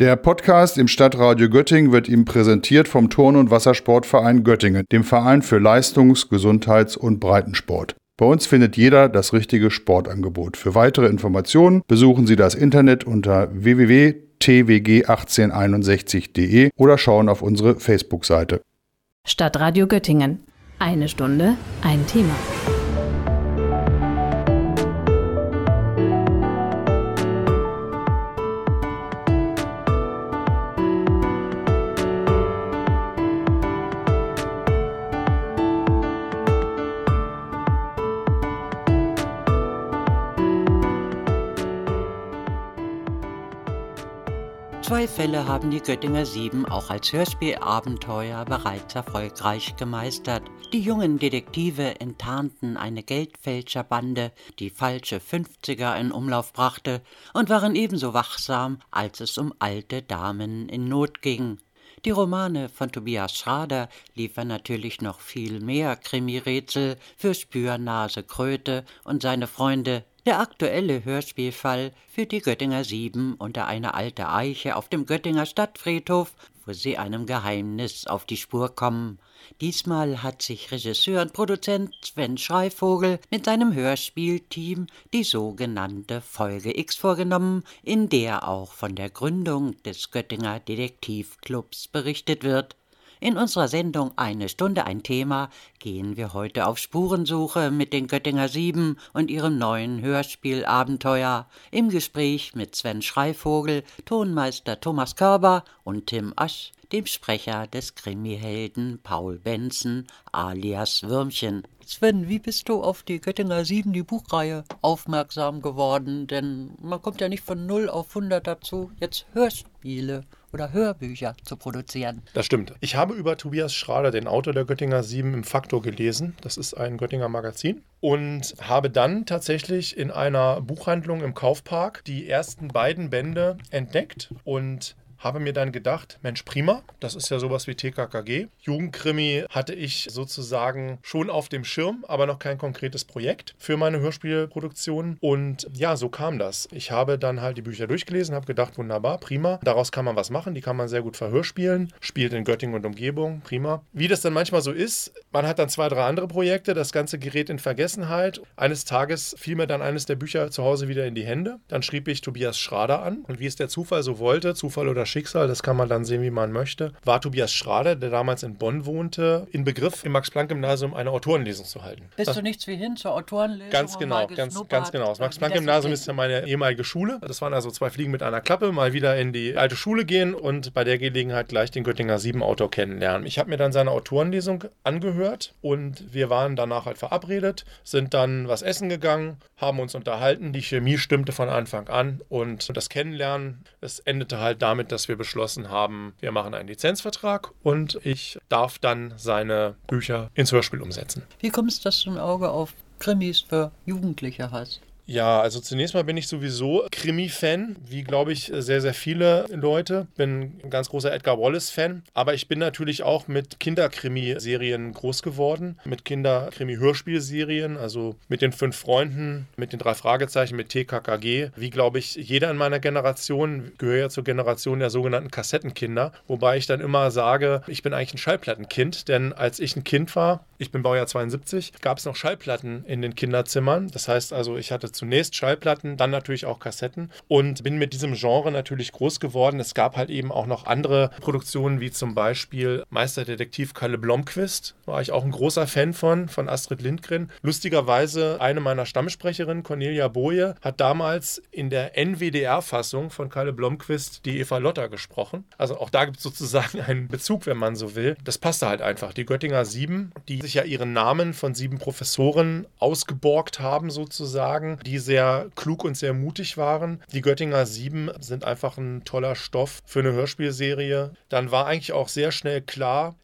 Der Podcast im Stadtradio Göttingen wird Ihnen präsentiert vom Turn- und Wassersportverein Göttingen, dem Verein für Leistungs-, Gesundheits- und Breitensport. Bei uns findet jeder das richtige Sportangebot. Für weitere Informationen besuchen Sie das Internet unter www.twg1861.de oder schauen auf unsere Facebook-Seite. Stadtradio Göttingen. 1 Stunde, ein Thema. Zwei Fälle haben die Göttinger 7 auch als Hörspielabenteuer bereits erfolgreich gemeistert. Die jungen Detektive enttarnten eine Geldfälscherbande, die falsche 50er in Umlauf brachte, und waren ebenso wachsam, als es um alte Damen in Not ging. Die Romane von Tobias Schrader liefern natürlich noch viel mehr Krimi-Rätsel für Spürnase Kröte und seine Freunde. Der aktuelle Hörspielfall führt die Göttinger 7 unter eine alte Eiche auf dem Göttinger Stadtfriedhof, wo sie einem Geheimnis auf die Spur kommen. Diesmal hat sich Regisseur und Produzent Sven Schreivogel mit seinem Hörspielteam die sogenannte Folge X vorgenommen, in der auch von der Gründung des Göttinger Detektivclubs berichtet wird. In unserer Sendung 1 Stunde, ein Thema gehen wir heute auf Spurensuche mit den Göttinger 7 und ihrem neuen Hörspielabenteuer. Im Gespräch mit Sven Schreivogel, Tonmeister Thomas Körber und Tim Asch, dem Sprecher des Krimihelden Paul Benzen alias Würmchen. Sven, wie bist du auf die Göttinger 7, die Buchreihe, aufmerksam geworden? Denn man kommt ja nicht von 0 auf 100 dazu, jetzt Hörspiele oder Hörbücher zu produzieren. Das stimmt. Ich habe über Tobias Schrader, den Autor der Göttinger 7, im Faktor gelesen. Das ist ein Göttinger Magazin. Und habe dann tatsächlich in einer Buchhandlung im Kaufpark die ersten beiden Bände entdeckt und habe mir dann gedacht, Mensch, prima, das ist ja sowas wie TKKG. Jugendkrimi hatte ich sozusagen schon auf dem Schirm, aber noch kein konkretes Projekt für meine Hörspielproduktion. Und ja, so kam das. Ich habe dann halt die Bücher durchgelesen, habe gedacht, wunderbar, prima. Daraus kann man was machen, die kann man sehr gut verhörspielen. Spielt in Göttingen und Umgebung, prima. Wie das dann manchmal so ist, man hat dann 2, 3 andere Projekte, das Ganze gerät in Vergessenheit. Eines Tages fiel mir dann eines der Bücher zu Hause wieder in die Hände. Dann schrieb ich Tobias Schrader an. Und wie es der Zufall so wollte, Zufall oder Schicksal, das kann man dann sehen, wie man möchte, war Tobias Schrader, der damals in Bonn wohnte, in Begriff, im Max-Planck-Gymnasium eine Autorenlesung zu halten. Bist du nichts wie hin zur Autorenlesung? Ganz genau, ganz genau. Das Max-Planck-Gymnasium ist ja meine ehemalige Schule. Das waren also 2 Fliegen mit einer Klappe, mal wieder in die alte Schule gehen und bei der Gelegenheit gleich den Göttinger 7-Autor kennenlernen. Ich habe mir dann seine Autorenlesung angehört und wir waren danach halt verabredet, sind dann was essen gegangen, haben uns unterhalten, die Chemie stimmte von Anfang an und das Kennenlernen, es endete halt damit, dass wir beschlossen haben, wir machen einen Lizenzvertrag und ich darf dann seine Bücher ins Hörspiel umsetzen. Wie kommst du, dass du ein Auge auf Krimis für Jugendliche hast? Ja, also zunächst mal bin ich sowieso Krimi-Fan, wie glaube ich sehr, sehr viele Leute. Bin ein ganz großer Edgar Wallace-Fan, aber ich bin natürlich auch mit Kinderkrimi-Serien groß geworden, mit Kinderkrimi-Hörspielserien, also mit den 5 Freunden, mit den 3 Fragezeichen, mit TKKG. Wie glaube ich jeder in meiner Generation, gehöre ja zur Generation der sogenannten Kassettenkinder, wobei ich dann immer sage, ich bin eigentlich ein Schallplattenkind, denn als ich ein Kind war, ich bin Baujahr 72, gab es noch Schallplatten in den Kinderzimmern. Das heißt also, ich hatte zunächst Schallplatten, dann natürlich auch Kassetten und bin mit diesem Genre natürlich groß geworden. Es gab halt eben auch noch andere Produktionen, wie zum Beispiel Meisterdetektiv Kalle Blomqvist. War ich auch ein großer Fan von Astrid Lindgren. Lustigerweise eine meiner Stammsprecherinnen, Cornelia Boje, hat damals in der NWDR-Fassung von Kalle Blomqvist die Eva Lotter gesprochen. Also auch da gibt es sozusagen einen Bezug, wenn man so will. Das passte halt einfach. Die Göttinger 7, die sich ja ihren Namen von 7 Professoren ausgeborgt haben sozusagen, die sehr klug und sehr mutig waren. Die Göttinger 7 sind einfach ein toller Stoff für eine Hörspielserie. Dann war eigentlich auch sehr schnell klar,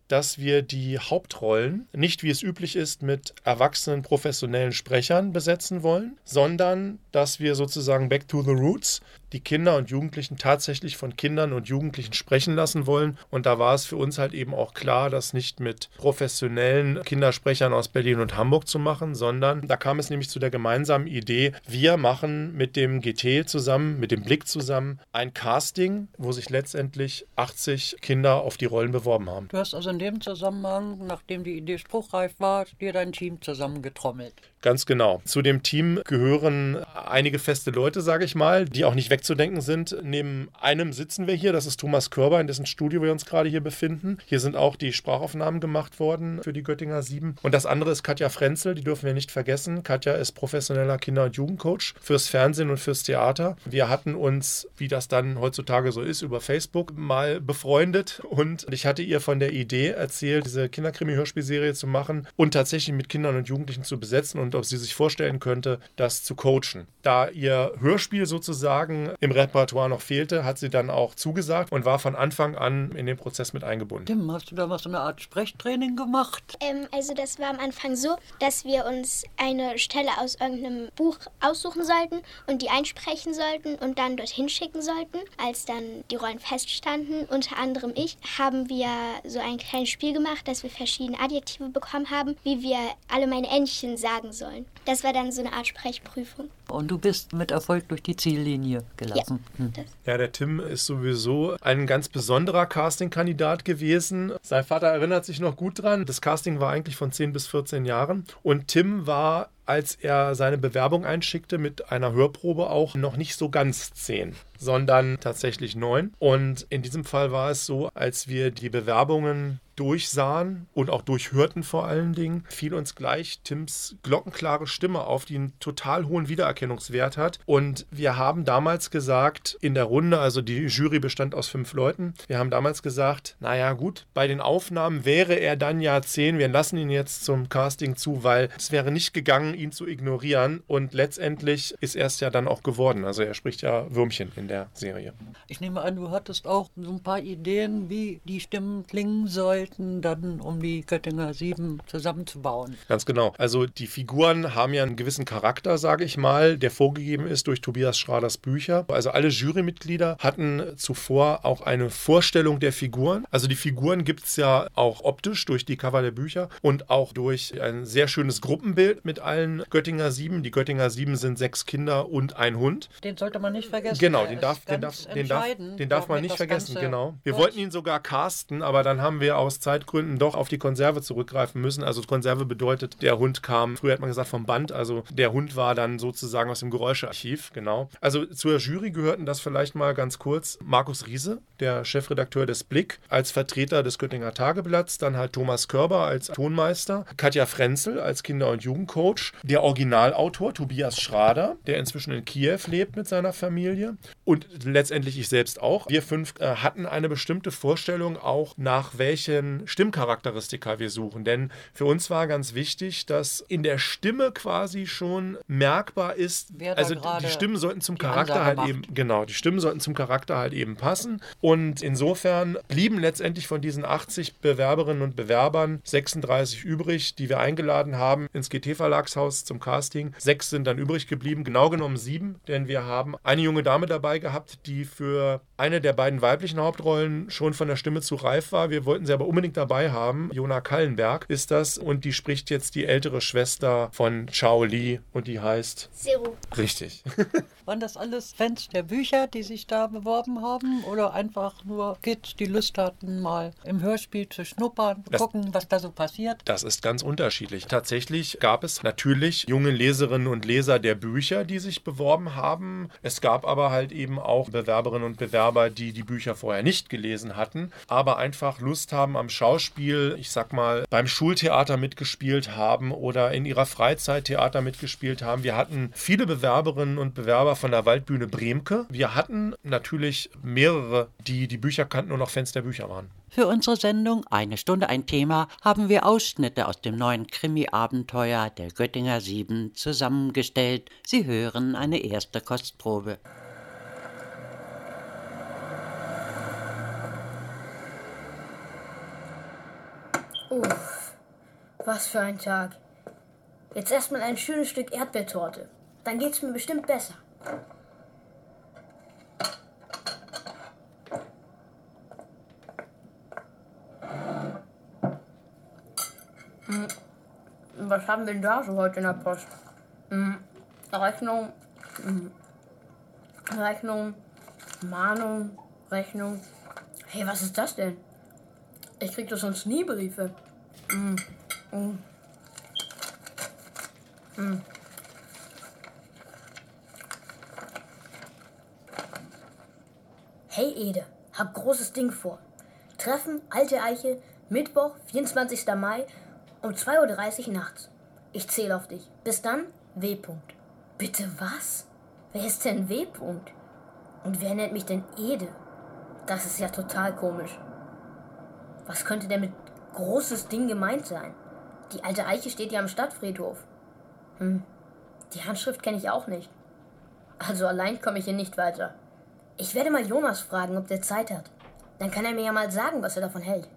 dass wir die Hauptrollen nicht, wie es üblich ist, mit erwachsenen professionellen Sprechern besetzen wollen, sondern dass wir sozusagen back to the roots die Kinder und Jugendlichen tatsächlich von Kindern und Jugendlichen sprechen lassen wollen. Und da war es für uns halt eben auch klar, das nicht mit professionellen Kindersprechern aus Berlin und Hamburg zu machen, sondern da kam es nämlich zu der gemeinsamen Idee, wir machen mit dem GT zusammen, mit dem Blick zusammen, ein Casting, wo sich letztendlich 80 Kinder auf die Rollen beworben haben. Du hast also in dem Zusammenhang, nachdem die Idee spruchreif war, dir dein Team zusammengetrommelt. Ganz genau. Zu dem Team gehören einige feste Leute, sage ich mal, die auch nicht wegzudenken sind. Neben einem sitzen wir hier, das ist Thomas Körber, in dessen Studio wir uns gerade hier befinden. Hier sind auch die Sprachaufnahmen gemacht worden für die Göttinger 7. Und das andere ist Katja Frenzel, die dürfen wir nicht vergessen. Katja ist professioneller Kinder- und Jugendcoach fürs Fernsehen und fürs Theater. Wir hatten uns, wie das dann heutzutage so ist, über Facebook mal befreundet und ich hatte ihr von der Idee erzählt, diese Kinderkrimi-Hörspielserie zu machen und tatsächlich mit Kindern und Jugendlichen zu besetzen und ob sie sich vorstellen könnte, das zu coachen. Da ihr Hörspiel sozusagen im Repertoire noch fehlte, hat sie dann auch zugesagt und war von Anfang an in den Prozess mit eingebunden. Tim, hast du da mal so eine Art Sprechtraining gemacht? Also das war am Anfang so, dass wir uns eine Stelle aus irgendeinem Buch aussuchen sollten und die einsprechen sollten und dann dorthin schicken sollten. Als dann die Rollen feststanden, unter anderem ich, haben wir so ein kleines Spiel gemacht, dass wir verschiedene Adjektive bekommen haben, wie wir alle meine Entchen sagen sollen. Das war dann so eine Art Sprechprüfung. Und du bist mit Erfolg durch die Ziellinie gelaufen. Ja, der Tim ist sowieso ein ganz besonderer Casting-Kandidat gewesen. Sein Vater erinnert sich noch gut dran. Das Casting war eigentlich von 10 bis 14 Jahren. Und Tim war, als er seine Bewerbung einschickte, mit einer Hörprobe auch noch nicht so ganz 10, sondern tatsächlich 9. Und in diesem Fall war es so, als wir die Bewerbungen durchsahen und auch durchhörten vor allen Dingen, fiel uns gleich Tims glockenklare Stimme auf, die einen total hohen Wiedererkennungswert hat. Und wir haben damals gesagt, in der Runde, also die Jury bestand aus 5 Leuten, wir haben damals gesagt, naja gut, bei den Aufnahmen wäre er dann ja 10, wir lassen ihn jetzt zum Casting zu, weil es wäre nicht gegangen, ihn zu ignorieren. Und letztendlich ist er es ja dann auch geworden. Also er spricht ja Würmchen in der Serie. Ich nehme an, du hattest auch so ein paar Ideen, wie die Stimmen klingen sollten, dann um die Göttinger 7 zusammenzubauen. Ganz genau. Also die Figuren haben ja einen gewissen Charakter, sage ich mal, der vorgegeben ist durch Tobias Schraders Bücher. Also alle Jurymitglieder hatten zuvor auch eine Vorstellung der Figuren. Also die Figuren gibt es ja auch optisch durch die Cover der Bücher und auch durch ein sehr schönes Gruppenbild mit allen Göttinger 7. Die Göttinger 7 sind 6 Kinder und ein Hund. Den sollte man nicht vergessen. Genau, den darf man nicht vergessen, genau. Wir wollten ihn sogar casten, aber dann haben wir aus Zeitgründen doch auf die Konserve zurückgreifen müssen. Also Konserve bedeutet, der Hund kam, früher hat man gesagt vom Band, also der Hund war dann sozusagen aus dem Geräuschearchiv, genau. Also zur Jury gehörten das vielleicht mal ganz kurz Markus Riese, der Chefredakteur des Blick, als Vertreter des Göttinger Tageblatts, dann halt Thomas Körber als Tonmeister, Katja Frenzel als Kinder- und Jugendcoach, der Originalautor Tobias Schrader, der inzwischen in Kiew lebt mit seiner Familie und letztendlich ich selbst auch. Wir 5 hatten eine bestimmte Vorstellung auch, nach welchen Stimmcharakteristika wir suchen. Denn für uns war ganz wichtig, dass in der Stimme quasi schon merkbar ist, also die Stimmen sollten zum Charakter halt eben, genau, die Stimmen sollten zum Charakter halt eben passen. Und insofern blieben letztendlich von diesen 80 Bewerberinnen und Bewerbern 36 übrig, die wir eingeladen haben ins GT-Verlagshaus zum Casting. 6 sind dann übrig geblieben, genau genommen 7, denn wir haben eine junge Dame dabei gehabt, die für eine der beiden weiblichen Hauptrollen schon von der Stimme zu reif war. Wir wollten sie aber unbedingt dabei haben. Jona Kallenberg ist das und die spricht jetzt die ältere Schwester von Chao Li und die heißt Zero. Richtig. Waren das alles Fans der Bücher, die sich da beworben haben oder einfach nur Kids, die Lust hatten, mal im Hörspiel zu schnuppern, gucken, was da so passiert? Das ist ganz unterschiedlich. Tatsächlich gab es natürlich junge Leserinnen und Leser der Bücher, die sich beworben haben. Es gab aber halt eben auch Bewerberinnen und Bewerber, die die Bücher vorher nicht gelesen hatten, aber einfach Lust haben am Schauspiel, ich sag mal, beim Schultheater mitgespielt haben oder in ihrer Freizeit Theater mitgespielt haben. Wir hatten viele Bewerberinnen und Bewerber von der Waldbühne Bremke. Wir hatten natürlich mehrere, die die Bücher kannten und auch Fans der Bücher waren. Für unsere Sendung Eine Stunde ein Thema haben wir Ausschnitte aus dem neuen Krimi-Abenteuer der Göttinger 7 zusammengestellt. Sie hören eine erste Kostprobe. Uff, was für ein Tag. Jetzt erstmal ein schönes Stück Erdbeertorte. Dann geht's mir bestimmt besser. Was haben wir denn da so heute in der Post? Rechnung, Mahnung, Rechnung. Hey, was ist das denn? Ich krieg doch sonst nie Briefe. Hey Ede, hab großes Ding vor. Treffen, Alte Eiche, Mittwoch, 24. Mai um 2:30 Uhr nachts. Ich zähle auf dich. Bis dann, W. Bitte was? Wer ist denn W. Und wer nennt mich denn Ede? Das ist ja total komisch. Was könnte denn mit großes Ding gemeint sein? Die Alte Eiche steht ja am Stadtfriedhof. Die Handschrift kenne ich auch nicht. Also allein komme ich hier nicht weiter. Ich werde mal Jonas fragen, ob der Zeit hat. Dann kann er mir ja mal sagen, was er davon hält.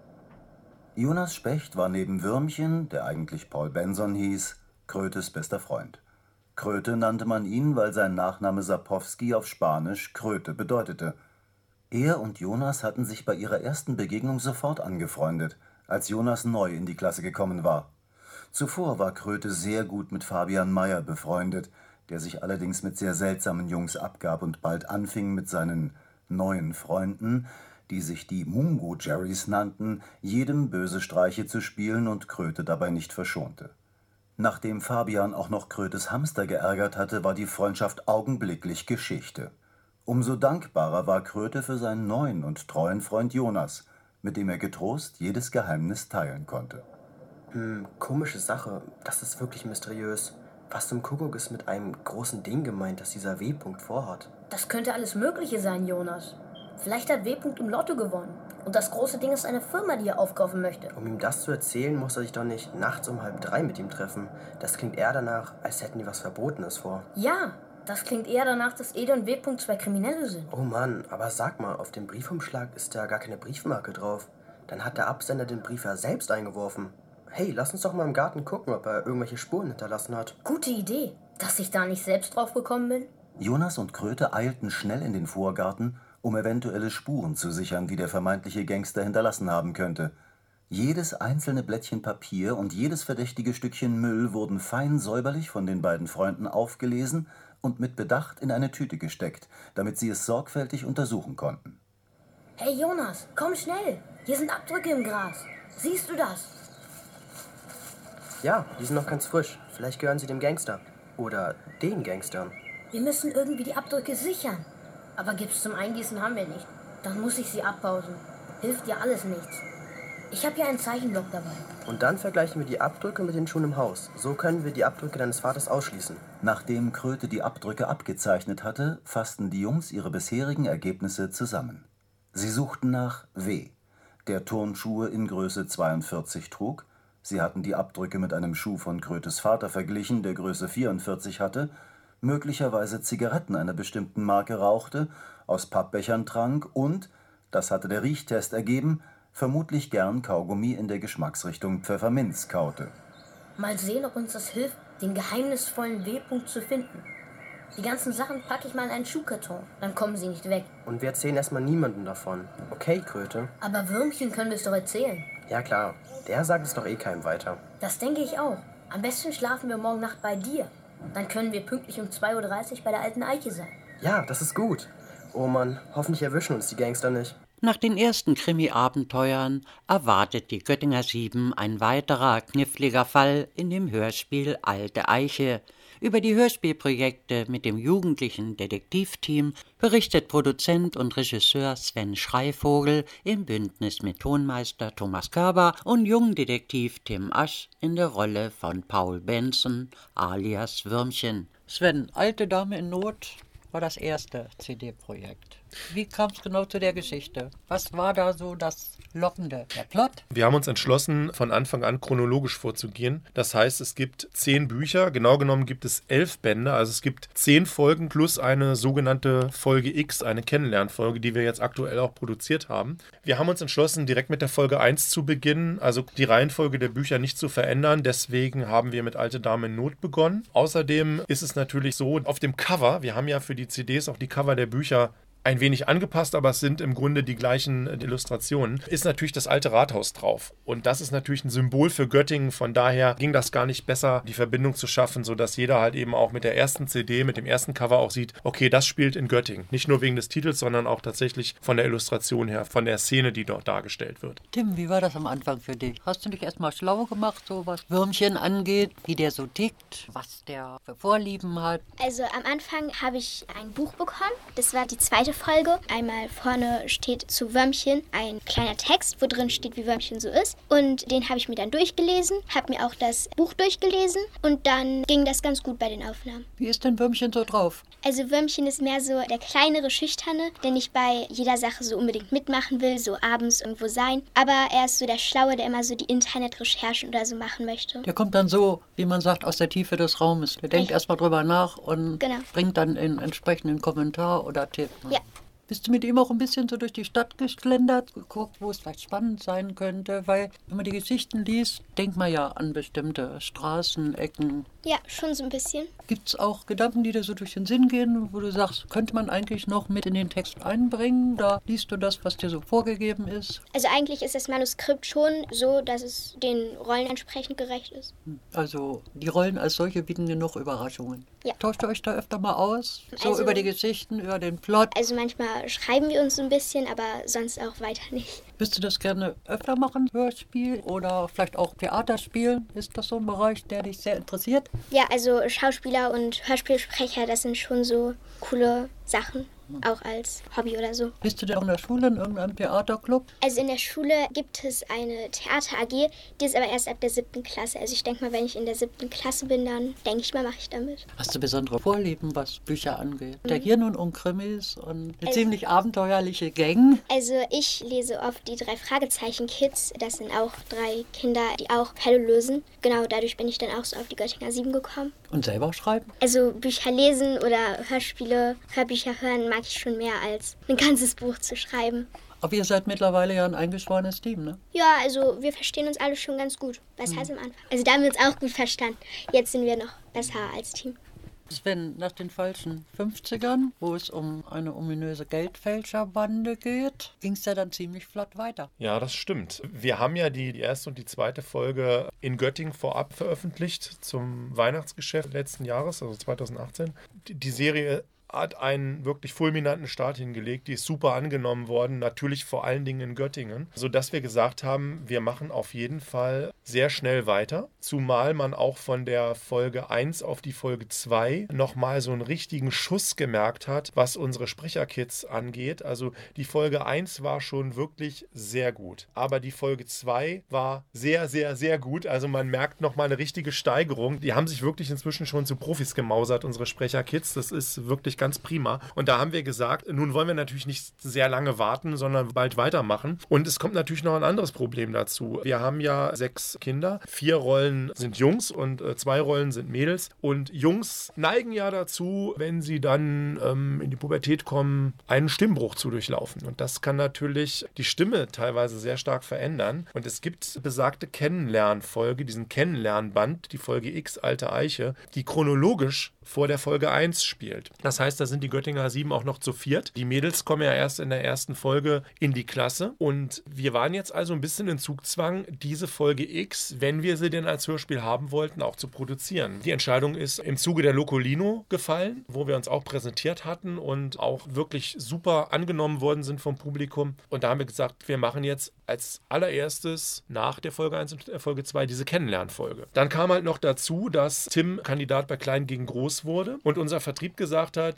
Jonas Specht war neben Würmchen, der eigentlich Paul Benson hieß, Krötes bester Freund. Kröte nannte man ihn, weil sein Nachname Sapowski auf Spanisch Kröte bedeutete. Er und Jonas hatten sich bei ihrer ersten Begegnung sofort angefreundet, als Jonas neu in die Klasse gekommen war. Zuvor war Kröte sehr gut mit Fabian Meyer befreundet, der sich allerdings mit sehr seltsamen Jungs abgab und bald anfing, mit seinen neuen Freunden, die sich die Mungo-Jerrys nannten, jedem böse Streiche zu spielen und Kröte dabei nicht verschonte. Nachdem Fabian auch noch Krötes Hamster geärgert hatte, war die Freundschaft augenblicklich Geschichte. Umso dankbarer war Kröte für seinen neuen und treuen Freund Jonas, mit dem er getrost jedes Geheimnis teilen konnte. Komische Sache, das ist wirklich mysteriös. Was zum Kuckuck ist mit einem großen Ding gemeint, das dieser W. vorhat? Das könnte alles Mögliche sein, Jonas. Vielleicht hat W. im Lotto gewonnen. Und das große Ding ist eine Firma, die er aufkaufen möchte. Um ihm das zu erzählen, muss er sich doch nicht nachts um 2:30 mit ihm treffen. Das klingt eher danach, als hätten die was Verbotenes vor. Ja, das klingt eher danach, dass Ede und W. zwei Kriminelle sind. Oh Mann, aber sag mal, auf dem Briefumschlag ist da gar keine Briefmarke drauf. Dann hat der Absender den Brief ja selbst eingeworfen. Hey, lass uns doch mal im Garten gucken, ob er irgendwelche Spuren hinterlassen hat. Gute Idee, dass ich da nicht selbst drauf gekommen bin. Jonas und Kröte eilten schnell in den Vorgarten, um eventuelle Spuren zu sichern, die der vermeintliche Gangster hinterlassen haben könnte. Jedes einzelne Blättchen Papier und jedes verdächtige Stückchen Müll wurden fein säuberlich von den beiden Freunden aufgelesen und mit Bedacht in eine Tüte gesteckt, damit sie es sorgfältig untersuchen konnten. Hey Jonas, komm schnell! Hier sind Abdrücke im Gras. Siehst du das? Ja, die sind noch ganz frisch. Vielleicht gehören sie dem Gangster. Oder den Gangstern. Wir müssen irgendwie die Abdrücke sichern. Aber Gips zum Eingießen haben wir nicht. Dann muss ich sie abpausen. Hilft ja alles nichts. Ich habe hier einen Zeichenblock dabei. Und dann vergleichen wir die Abdrücke mit den Schuhen im Haus. So können wir die Abdrücke deines Vaters ausschließen. Nachdem Kröte die Abdrücke abgezeichnet hatte, fassten die Jungs ihre bisherigen Ergebnisse zusammen. Sie suchten nach W., der Turnschuhe in Größe 42 trug. Sie hatten die Abdrücke mit einem Schuh von Krötes Vater verglichen, der Größe 44 hatte, möglicherweise Zigaretten einer bestimmten Marke rauchte, aus Pappbechern trank und, das hatte der Riechtest ergeben, vermutlich gern Kaugummi in der Geschmacksrichtung Pfefferminz kaute. Mal sehen, ob uns das hilft, den geheimnisvollen W. zu finden. Die ganzen Sachen packe ich mal in einen Schuhkarton, dann kommen sie nicht weg. Und wir erzählen erstmal niemandem davon. Okay, Kröte? Aber Würmchen können wir es doch erzählen. Ja klar, der sagt es doch eh keinem weiter. Das denke ich auch. Am besten schlafen wir morgen Nacht bei dir. Dann können wir pünktlich um 2:30 Uhr bei der Alten Eiche sein. Ja, das ist gut. Oh Mann, hoffentlich erwischen uns die Gangster nicht. Nach den ersten Krimi-Abenteuern erwartet die Göttinger 7 ein weiterer kniffliger Fall in dem Hörspiel Alte Eiche. Über die Hörspielprojekte mit dem jugendlichen Detektivteam berichtet Produzent und Regisseur Sven Schreivogel im Bündnis mit Tonmeister Thomas Körber und Jungdetektiv Tim Asch in der Rolle von Paul Benson alias Würmchen. Sven, Alte Dame in Not war das erste CD-Projekt. Wie kam es genau zu der Geschichte? Was war da so das Lockende? Der Plot? Wir haben uns entschlossen, von Anfang an chronologisch vorzugehen. Das heißt, es gibt 10 Bücher. Genau genommen gibt es 11 Bände. Also es gibt 10 Folgen plus eine sogenannte Folge X, eine Kennenlernfolge, die wir jetzt aktuell auch produziert haben. Wir haben uns entschlossen, direkt mit der Folge 1 zu beginnen, also die Reihenfolge der Bücher nicht zu verändern. Deswegen haben wir mit Alte Dame in Not begonnen. Außerdem ist es natürlich so, auf dem Cover, wir haben ja für die CDs auch die Cover der Bücher ein wenig angepasst, aber es sind im Grunde die gleichen Illustrationen, ist natürlich das alte Rathaus drauf. Und das ist natürlich ein Symbol für Göttingen. Von daher ging das gar nicht besser, die Verbindung zu schaffen, sodass jeder halt eben auch mit der ersten CD, mit dem ersten Cover auch sieht, okay, das spielt in Göttingen. Nicht nur wegen des Titels, sondern auch tatsächlich von der Illustration her, von der Szene, die dort dargestellt wird. Tim, wie war das am Anfang für dich? Hast du dich erstmal schlau gemacht, so was Würmchen angeht, wie der so tickt, was der für Vorlieben hat? Also am Anfang habe ich ein Buch bekommen. Das war die zweite Folge. Einmal vorne steht zu Würmchen ein kleiner Text, wo drin steht, wie Würmchen so ist. Und den habe ich mir dann durchgelesen, habe mir auch das Buch durchgelesen und dann ging das ganz gut bei den Aufnahmen. Wie ist denn Würmchen so drauf? Also Würmchen ist mehr so der kleinere Schüchterne, der nicht bei jeder Sache so unbedingt mitmachen will, so abends irgendwo sein. Aber er ist so der Schlaue, der immer so die Internetrecherchen oder so machen möchte. Der kommt dann so, wie man sagt, aus der Tiefe des Raumes. Der denkt erstmal drüber nach und bringt dann einen entsprechenden Kommentar oder Tipp. Ja. Bist du mit ihm auch ein bisschen so durch die Stadt geschlendert, geguckt, wo es vielleicht spannend sein könnte? Weil, wenn man die Geschichten liest, denkt man ja an bestimmte Straßen, Ecken. Ja, schon so ein bisschen. Gibt es auch Gedanken, die dir so durch den Sinn gehen, wo du sagst, könnte man eigentlich noch mit in den Text einbringen? Da liest du das, was dir so vorgegeben ist? Also eigentlich ist das Manuskript schon so, dass es den Rollen entsprechend gerecht ist. Also die Rollen als solche bieten genug Überraschungen. Ja. Tauscht ihr euch da öfter mal aus? So Also, über die Geschichten, über den Plot? Also manchmal schreiben wir uns so ein bisschen, aber sonst auch weiter nicht. Würdest du das gerne öfter machen, Hörspiel oder vielleicht auch Theater spielen? Ist das so ein Bereich, der dich sehr interessiert? Ja, also Schauspieler und Hörspielsprecher, das sind schon so coole Sachen, auch als Hobby oder so. Bist du denn auch in der Schule in irgendeinem Theaterclub? Also in der Schule gibt es eine Theater-AG, die ist aber erst ab der 7. Klasse. Also ich denke mal, wenn ich in der 7. Klasse bin, dann denke ich mal, mache ich damit. Hast du besondere Vorlieben, was Bücher angeht? Der Hirn und Krimis und eine ziemlich abenteuerliche Gang. Also ich lese oft die 3 Fragezeichen-Kids. Das sind auch 3 Kinder, die auch Fälle lösen. Genau, dadurch bin ich dann auch so auf die Göttinger 7 gekommen. Und selber schreiben? Also Bücher lesen oder Hörspiele, Hörbücher hören mag ich schon mehr als ein ganzes Buch zu schreiben. Aber ihr seid mittlerweile ja ein eingeschworenes Team, ne? Ja, also wir verstehen uns alle schon ganz gut. Besser als am Anfang. Also da haben wir uns auch gut verstanden. Jetzt sind wir noch besser als Team. Sven, nach den falschen 50ern, wo es um eine ominöse Geldfälscherbande geht, ging es ja dann ziemlich flott weiter. Ja, das stimmt. Wir haben ja die erste und die zweite Folge in Göttingen vorab veröffentlicht zum Weihnachtsgeschäft letzten Jahres, also 2018. Die Serie hat einen wirklich fulminanten Start hingelegt. Die ist super angenommen worden, natürlich vor allen Dingen in Göttingen, sodass wir gesagt haben, wir machen auf jeden Fall sehr schnell weiter, zumal man auch von der Folge 1 auf die Folge 2 nochmal so einen richtigen Schuss gemerkt hat, was unsere Sprecherkids angeht. Also die Folge 1 war schon wirklich sehr gut, aber die Folge 2 war sehr, sehr, sehr gut. Also man merkt nochmal eine richtige Steigerung. Die haben sich wirklich inzwischen schon zu Profis gemausert, unsere Sprecherkids. Das ist wirklich ganz prima. Und da haben wir gesagt, nun wollen wir natürlich nicht sehr lange warten, sondern bald weitermachen. Und es kommt natürlich noch ein anderes Problem dazu. Wir haben ja 6 Kinder. 4 Rollen sind Jungs und 2 Rollen sind Mädels. Und Jungs neigen ja dazu, wenn sie dann in die Pubertät kommen, einen Stimmbruch zu durchlaufen. Und das kann natürlich die Stimme teilweise sehr stark verändern. Und es gibt besagte Kennenlernfolge, diesen Kennenlernband, die Folge X, Alte Eiche, die chronologisch vor der Folge 1 spielt. Das heißt, da sind die Göttinger 7 auch noch zu 4. Die Mädels kommen ja erst in der ersten Folge in die Klasse und wir waren jetzt also ein bisschen in Zugzwang, diese Folge X, wenn wir sie denn als Hörspiel haben wollten, auch zu produzieren. Die Entscheidung ist im Zuge der Locolino gefallen, wo wir uns auch präsentiert hatten und auch wirklich super angenommen worden sind vom Publikum. Und da haben wir gesagt, wir machen jetzt als allererstes nach der Folge 1 und der Folge 2 diese Kennenlernfolge. Dann kam halt noch dazu, dass Tim Kandidat bei Klein gegen Groß wurde und unser Vertrieb gesagt hat,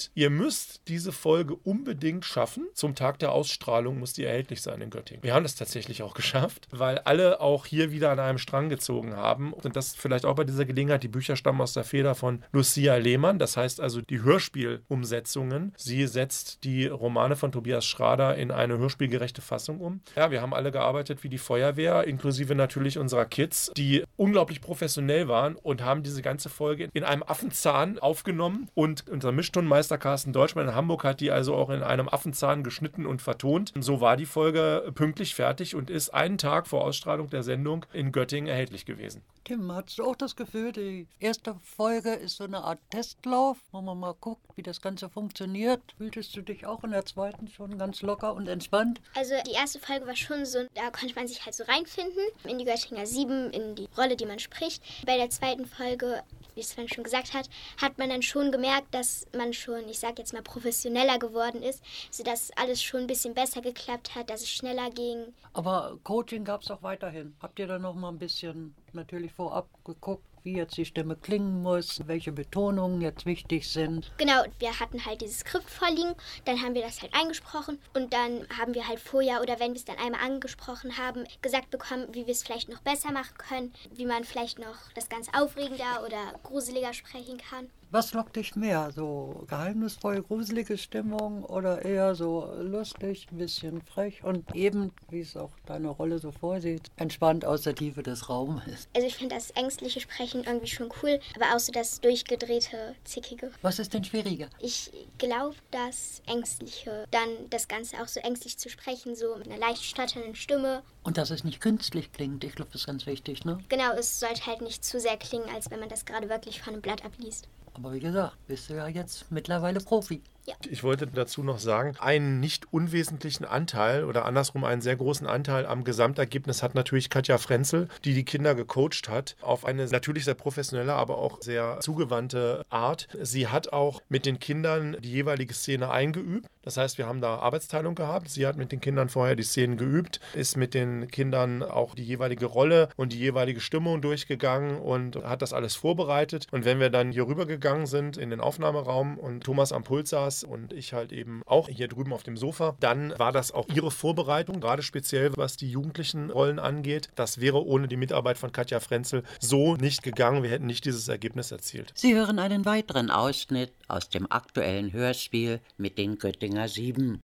und ihr müsst diese Folge unbedingt schaffen. Zum Tag der Ausstrahlung muss die erhältlich sein in Göttingen. Wir haben das tatsächlich auch geschafft, weil alle auch hier wieder an einem Strang gezogen haben. Und das vielleicht auch bei dieser Gelegenheit, die Bücher stammen aus der Feder von Lucia Lehmann. Das heißt also die Hörspielumsetzungen. Sie setzt die Romane von Tobias Schrader in eine hörspielgerechte Fassung um. Ja, wir haben alle gearbeitet wie die Feuerwehr, inklusive natürlich unserer Kids, die unglaublich professionell waren und haben diese ganze Folge in einem Affenzahn aufgenommen. Und unser Mischtonmeister Carsten Deutschmann in Hamburg hat die also auch in einem Affenzahn geschnitten und vertont. So war die Folge pünktlich fertig und ist einen Tag vor Ausstrahlung der Sendung in Göttingen erhältlich gewesen. Tim, hattest du auch das Gefühl, die erste Folge ist so eine Art Testlauf, wo man mal guckt, wie das Ganze funktioniert? Fühltest du dich auch in der zweiten schon ganz locker und entspannt? Also die erste Folge war schon so, da konnte man sich halt so reinfinden, in die Göttinger 7, in die Rolle, die man spricht. Bei der zweiten Folge, wie Sven schon gesagt hat, hat man dann schon gemerkt, dass man schon, ich sag jetzt mal, professioneller geworden ist, sodass alles schon ein bisschen besser geklappt hat, dass es schneller ging. Aber Coaching gab es auch weiterhin. Habt ihr dann noch mal ein bisschen natürlich vorab geguckt, wie jetzt die Stimme klingen muss, welche Betonungen jetzt wichtig sind? Genau, wir hatten halt dieses Skript vorliegen, dann haben wir das halt eingesprochen und dann haben wir halt vorher oder wenn wir es dann einmal angesprochen haben, gesagt bekommen, wie wir es vielleicht noch besser machen können, wie man vielleicht noch das ganz aufregender oder gruseliger sprechen kann. Was lockt dich mehr? So geheimnisvoll, gruselige Stimmung oder eher so lustig, ein bisschen frech und eben, wie es auch deine Rolle so vorsieht, entspannt aus der Tiefe des Raumes? Also ich finde das ängstliche Sprechen irgendwie schon cool, aber auch so das durchgedrehte, zickige. Was ist denn schwieriger? Ich glaube, das Ängstliche, dann das Ganze auch so ängstlich zu sprechen, so mit einer leicht stotternden Stimme. Und dass es nicht künstlich klingt, ich glaube, das ist ganz wichtig, ne? Genau, es sollte halt nicht zu sehr klingen, als wenn man das gerade wirklich von einem Blatt abliest. Aber wie gesagt, bist du ja jetzt mittlerweile Profi. Ja. Ich wollte dazu noch sagen, einen nicht unwesentlichen Anteil oder andersrum einen sehr großen Anteil am Gesamtergebnis hat natürlich Katja Frenzel, die die Kinder gecoacht hat, auf eine natürlich sehr professionelle, aber auch sehr zugewandte Art. Sie hat auch mit den Kindern die jeweilige Szene eingeübt. Das heißt, wir haben da Arbeitsteilung gehabt. Sie hat mit den Kindern vorher die Szenen geübt, ist mit den Kindern auch die jeweilige Rolle und die jeweilige Stimmung durchgegangen und hat das alles vorbereitet. Und wenn wir dann hier rübergegangen sind in den Aufnahmeraum und Thomas am Pult saß und ich halt eben auch hier drüben auf dem Sofa, dann war das auch ihre Vorbereitung, gerade speziell was die jugendlichen Rollen angeht. Das wäre ohne die Mitarbeit von Katja Frenzel so nicht gegangen. Wir hätten nicht dieses Ergebnis erzielt. Sie hören einen weiteren Ausschnitt aus dem aktuellen Hörspiel mit den Göttinger 7.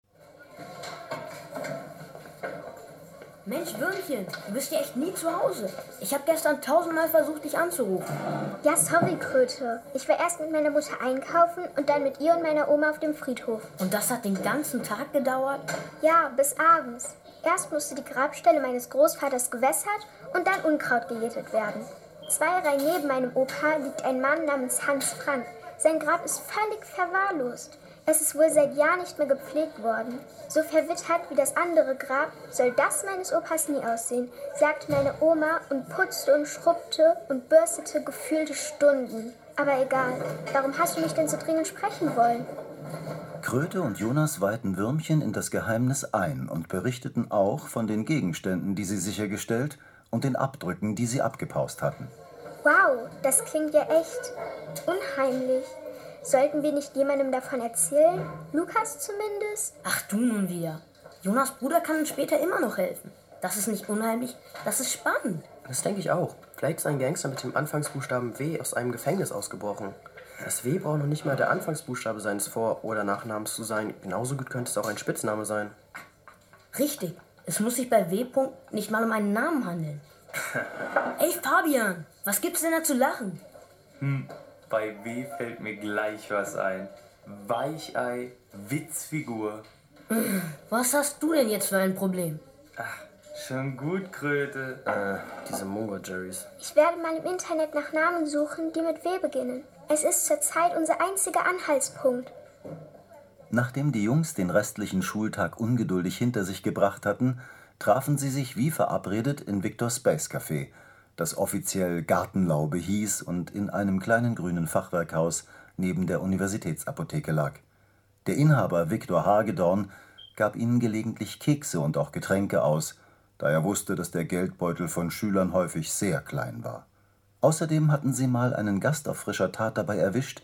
Mensch, Würmchen, du bist ja echt nie zu Hause. Ich habe gestern 1000-mal versucht, dich anzurufen. Ja, sorry, Kröte. Ich war erst mit meiner Mutter einkaufen und dann mit ihr und meiner Oma auf dem Friedhof. Und das hat den ganzen Tag gedauert? Ja, bis abends. Erst musste die Grabstelle meines Großvaters gewässert und dann Unkraut gejätet werden. 2 Reihen neben meinem Opa liegt ein Mann namens Hans Frank. Sein Grab ist völlig verwahrlost. Es ist wohl seit Jahren nicht mehr gepflegt worden. So verwittert wie das andere Grab soll das meines Opas nie aussehen, sagte meine Oma und putzte und schrubbte und bürstete gefühlte Stunden. Aber egal, warum hast du mich denn so dringend sprechen wollen? Kröte und Jonas weihten Würmchen in das Geheimnis ein und berichteten auch von den Gegenständen, die sie sichergestellt und den Abdrücken, die sie abgepaust hatten. Wow, das klingt ja echt unheimlich. Sollten wir nicht jemandem davon erzählen? Lukas zumindest? Ach du nun wieder. Jonas' Bruder kann uns später immer noch helfen. Das ist nicht unheimlich, das ist spannend. Das denke ich auch. Vielleicht ist ein Gangster mit dem Anfangsbuchstaben W aus einem Gefängnis ausgebrochen. Das W braucht noch nicht mal der Anfangsbuchstabe seines Vor- oder Nachnamens zu sein. Genauso gut könnte es auch ein Spitzname sein. Richtig. Es muss sich bei W. nicht mal um einen Namen handeln. Ey, Fabian, was gibt's denn da zu lachen? Bei W fällt mir gleich was ein. Weichei, Witzfigur. Was hast du denn jetzt für ein Problem? Ach, schon gut, Kröte. Diese Mungo-Jerrys. Ich werde mal im Internet nach Namen suchen, die mit W beginnen. Es ist zurzeit unser einziger Anhaltspunkt. Nachdem die Jungs den restlichen Schultag ungeduldig hinter sich gebracht hatten, trafen sie sich wie verabredet in Victor Space Café, das offiziell Gartenlaube hieß und in einem kleinen grünen Fachwerkhaus neben der Universitätsapotheke lag. Der Inhaber Viktor Hagedorn gab ihnen gelegentlich Kekse und auch Getränke aus, da er wusste, dass der Geldbeutel von Schülern häufig sehr klein war. Außerdem hatten sie mal einen Gast auf frischer Tat dabei erwischt,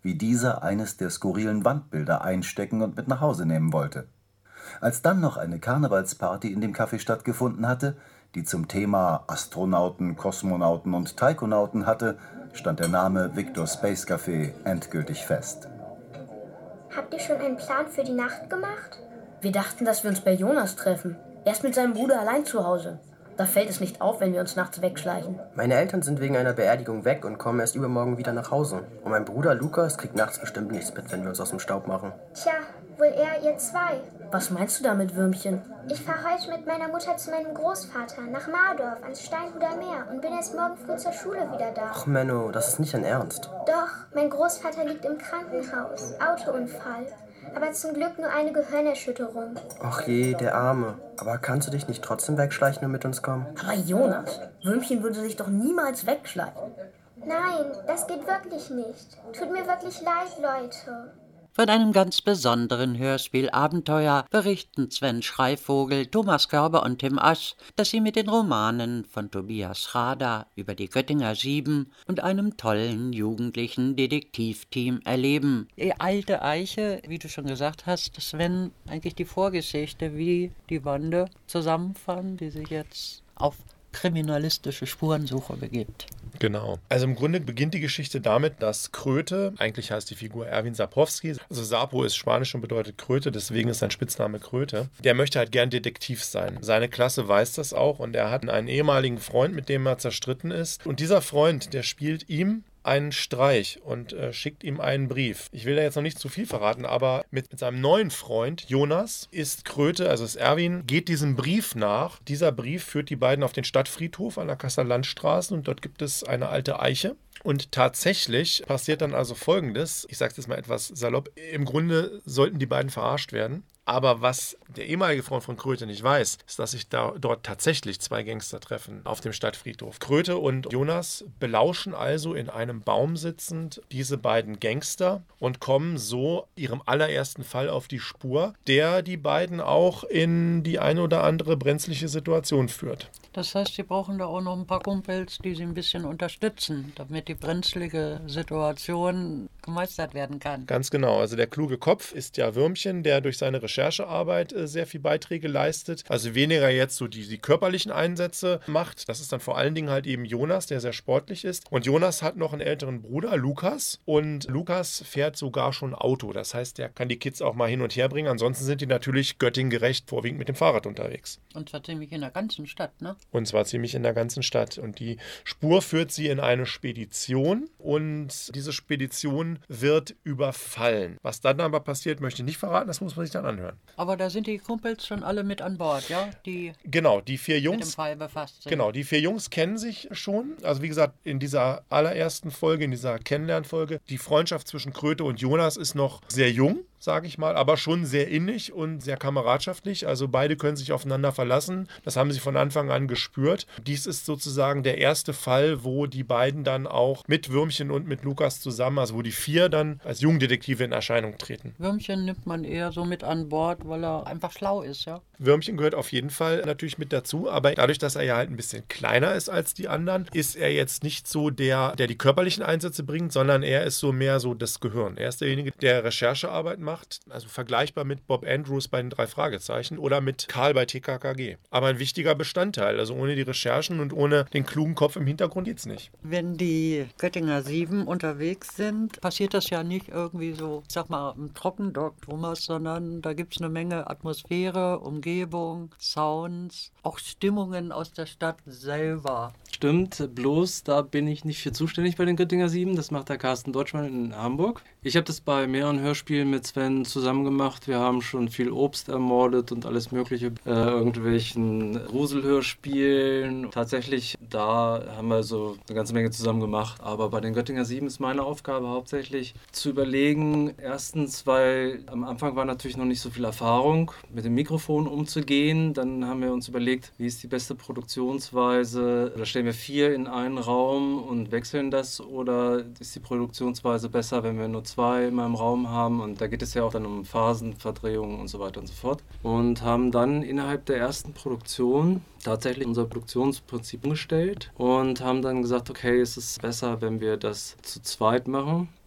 wie dieser eines der skurrilen Wandbilder einstecken und mit nach Hause nehmen wollte. Als dann noch eine Karnevalsparty in dem Café stattgefunden hatte, die zum Thema Astronauten, Kosmonauten und Taikonauten hatte, stand der Name Victor Space Café endgültig fest. Habt ihr schon einen Plan für die Nacht gemacht? Wir dachten, dass wir uns bei Jonas treffen. Er ist mit seinem Bruder allein zu Hause. Da fällt es nicht auf, wenn wir uns nachts wegschleichen. Meine Eltern sind wegen einer Beerdigung weg und kommen erst übermorgen wieder nach Hause. Und mein Bruder Lukas kriegt nachts bestimmt nichts mit, wenn wir uns aus dem Staub machen. Tja, wohl eher ihr zwei. Was meinst du damit, Würmchen? Ich fahre heute mit meiner Mutter zu meinem Großvater nach Mardorf ans Steinhuder Meer und bin erst morgen früh zur Schule wieder da. Ach Menno, das ist nicht dein Ernst. Doch, mein Großvater liegt im Krankenhaus. Autounfall. Aber zum Glück nur eine Gehirnerschütterung. Ach je, der Arme. Aber kannst du dich nicht trotzdem wegschleichen und mit uns kommen? Aber Jonas, Würmchen würde sich doch niemals wegschleichen. Nein, das geht wirklich nicht. Tut mir wirklich leid, Leute. Von einem ganz besonderen Hörspiel-Abenteuer berichten Sven Schreivogel, Thomas Körber und Tim Asch, das sie mit den Romanen von Tobias Schrader über die Göttinger 7 und einem tollen jugendlichen Detektivteam erleben. Die alte Eiche, wie du schon gesagt hast, Sven, eigentlich die Vorgeschichte, wie die Bande zusammenfand, die sich jetzt auf kriminalistische Spurensuche begibt. Genau. Also im Grunde beginnt die Geschichte damit, dass Kröte, eigentlich heißt die Figur Erwin Sapowski, also Sapo ist Spanisch und bedeutet Kröte, deswegen ist sein Spitzname Kröte. Der möchte halt gern Detektiv sein. Seine Klasse weiß das auch und er hat einen ehemaligen Freund, mit dem er zerstritten ist. Und dieser Freund, der spielt ihm einen Streich und schickt ihm einen Brief. Ich will da jetzt noch nicht zu viel verraten, aber mit seinem neuen Freund Jonas ist Kröte, also ist Erwin, geht diesem Brief nach. Dieser Brief führt die beiden auf den Stadtfriedhof an der Kasseler Landstraße und dort gibt es eine alte Eiche. Und tatsächlich passiert dann also Folgendes, ich sage es jetzt mal etwas salopp, im Grunde sollten die beiden verarscht werden. Aber was der ehemalige Freund von Kröte nicht weiß, ist, dass sich dort tatsächlich zwei Gangster treffen auf dem Stadtfriedhof. Kröte und Jonas belauschen also in einem Baum sitzend diese beiden Gangster und kommen so ihrem allerersten Fall auf die Spur, der die beiden auch in die eine oder andere brenzliche Situation führt. Das heißt, sie brauchen da auch noch ein paar Kumpels, die sie ein bisschen unterstützen, damit die brenzlige Situation gemeistert werden kann. Ganz genau. Also der kluge Kopf ist ja Würmchen, der durch seine Recherchearbeit sehr viel Beiträge leistet. Also weniger jetzt so die körperlichen Einsätze macht. Das ist dann vor allen Dingen halt eben Jonas, der sehr sportlich ist. Und Jonas hat noch einen älteren Bruder, Lukas. Und Lukas fährt sogar schon Auto. Das heißt, der kann die Kids auch mal hin und her bringen. Ansonsten sind die natürlich göttinggerecht vorwiegend mit dem Fahrrad unterwegs. Und zwar ziemlich in der ganzen Stadt, ne? Und zwar ziemlich in der ganzen Stadt. Und die Spur führt sie in eine Spedition und diese Spedition wird überfallen. Was dann aber passiert, möchte ich nicht verraten, das muss man sich dann anhören. Aber da sind die Kumpels schon alle mit an Bord, ja? Genau, die vier Jungs. Mit dem Fall befasst sind. Genau, die vier Jungs kennen sich schon. Also wie gesagt, in dieser allerersten Folge, in dieser Kennenlernfolge, die Freundschaft zwischen Kröte und Jonas ist noch sehr jung, sage ich mal, aber schon sehr innig und sehr kameradschaftlich. Also beide können sich aufeinander verlassen. Das haben sie von Anfang an gespürt. Dies ist sozusagen der erste Fall, wo die beiden dann auch mit Würmchen und mit Lukas zusammen, also wo die vier dann als Jugenddetektive in Erscheinung treten. Würmchen nimmt man eher so mit an Bord, weil er einfach schlau ist, ja? Würmchen gehört auf jeden Fall natürlich mit dazu, aber dadurch, dass er ja halt ein bisschen kleiner ist als die anderen, ist er jetzt nicht so der die körperlichen Einsätze bringt, sondern er ist so mehr so das Gehirn. Er ist derjenige, der Recherchearbeit macht, also vergleichbar mit Bob Andrews bei den 3 Fragezeichen oder mit Karl bei TKKG. Aber ein wichtiger Bestandteil, also ohne die Recherchen und ohne den klugen Kopf im Hintergrund geht's nicht. Wenn die Göttinger 7 unterwegs sind, passiert das ja nicht irgendwie so, ich sag mal, im Trockendock, Thomas, sondern da gibt's eine Menge Atmosphäre, Umgebung, Sounds, auch Stimmungen aus der Stadt selber. Stimmt, bloß da bin ich nicht für zuständig bei den Göttinger 7. Das macht der Carsten Deutschmann in Hamburg. Ich habe das bei mehreren Hörspielen mit Sven zusammen gemacht. Wir haben schon viel Obst ermordet und alles mögliche, irgendwelchen Gruselhörspielen. Tatsächlich, da haben wir so eine ganze Menge zusammen gemacht. Aber bei den Göttinger 7 ist meine Aufgabe hauptsächlich zu überlegen, erstens, weil am Anfang war natürlich noch nicht so viel Erfahrung, mit dem Mikrofon umzugehen. Dann haben wir uns überlegt, wie ist die beste Produktionsweise? Da stellen wir 4 in einen Raum und wechseln das, oder ist die Produktionsweise besser, wenn wir nur 2 in einem Raum haben? Und da geht es ja auch dann um Phasenverdrehungen und so weiter und so fort. Und haben dann innerhalb der ersten Produktion tatsächlich unser Produktionsprinzip umgestellt und haben dann gesagt, okay, es ist besser, wenn wir das zu zweit machen.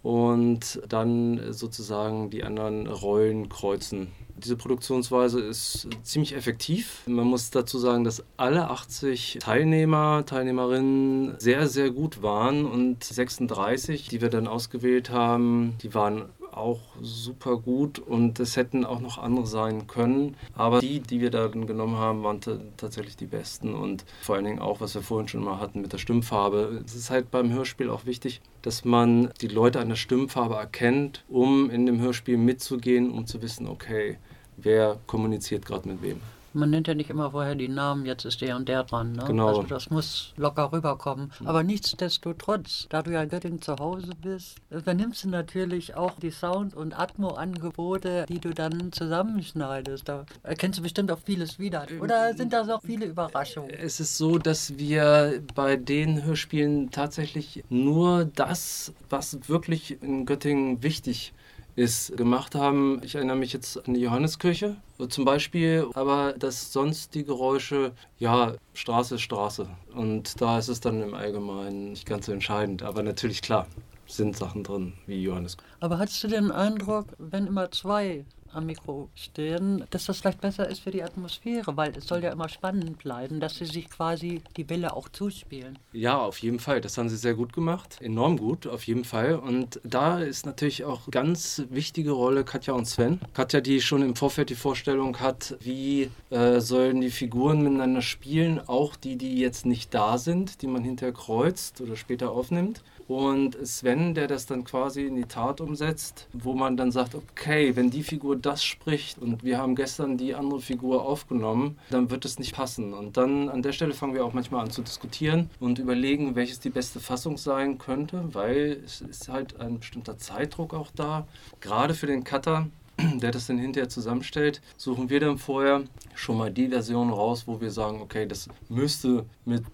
und dann sozusagen die anderen Rollen kreuzen. Diese Produktionsweise ist ziemlich effektiv. Man muss dazu sagen, dass alle 80 Teilnehmerinnen sehr, sehr gut waren und 36, die wir dann ausgewählt haben, die waren auch super gut und es hätten auch noch andere sein können. Aber die wir dann genommen haben, waren tatsächlich die besten und vor allen Dingen auch, was wir vorhin schon mal hatten mit der Stimmfarbe. Es ist halt beim Hörspiel auch wichtig, dass man die Leute an der Stimmfarbe erkennt, um in dem Hörspiel mitzugehen, um zu wissen, okay, wer kommuniziert gerade mit wem. Man nennt ja nicht immer vorher die Namen, jetzt ist der und der dran. Ne? Genau. Also das muss locker rüberkommen. Aber nichtsdestotrotz, da du ja in Göttingen zu Hause bist, übernimmst du natürlich auch die Sound- und Atmo-Angebote, die du dann zusammenschneidest. Da erkennst du bestimmt auch vieles wieder. Oder sind da auch viele Überraschungen? Es ist so, dass wir bei den Hörspielen tatsächlich nur das, was wirklich in Göttingen wichtig ist, gemacht haben. Ich erinnere mich jetzt an die Johanneskirche zum Beispiel, aber dass sonst die Geräusche, ja, Straße ist Straße. Und da ist es dann im Allgemeinen nicht ganz so entscheidend. Aber natürlich, klar, sind Sachen drin, wie Johanneskirche. Aber hattest du den Eindruck, wenn immer zwei am Mikro stehen, dass das vielleicht besser ist für die Atmosphäre, weil es soll ja immer spannend bleiben, dass sie sich quasi die Bälle auch zuspielen. Ja, auf jeden Fall. Das haben sie sehr gut gemacht. Enorm gut, auf jeden Fall. Und da ist natürlich auch ganz wichtige Rolle Katja und Sven. Katja, die schon im Vorfeld die Vorstellung hat, wie sollen die Figuren miteinander spielen, auch die jetzt nicht da sind, die man hinterher kreuzt oder später aufnimmt. Und Sven, der das dann quasi in die Tat umsetzt, wo man dann sagt, okay, wenn die Figur das spricht und wir haben gestern die andere Figur aufgenommen, dann wird es nicht passen. Und dann an der Stelle fangen wir auch manchmal an zu diskutieren und überlegen, welches die beste Fassung sein könnte, weil es ist halt ein bestimmter Zeitdruck auch da, gerade für den Cutter, der das dann hinterher zusammenstellt, suchen wir dann vorher schon mal die Version raus, wo wir sagen, okay, das müsste mit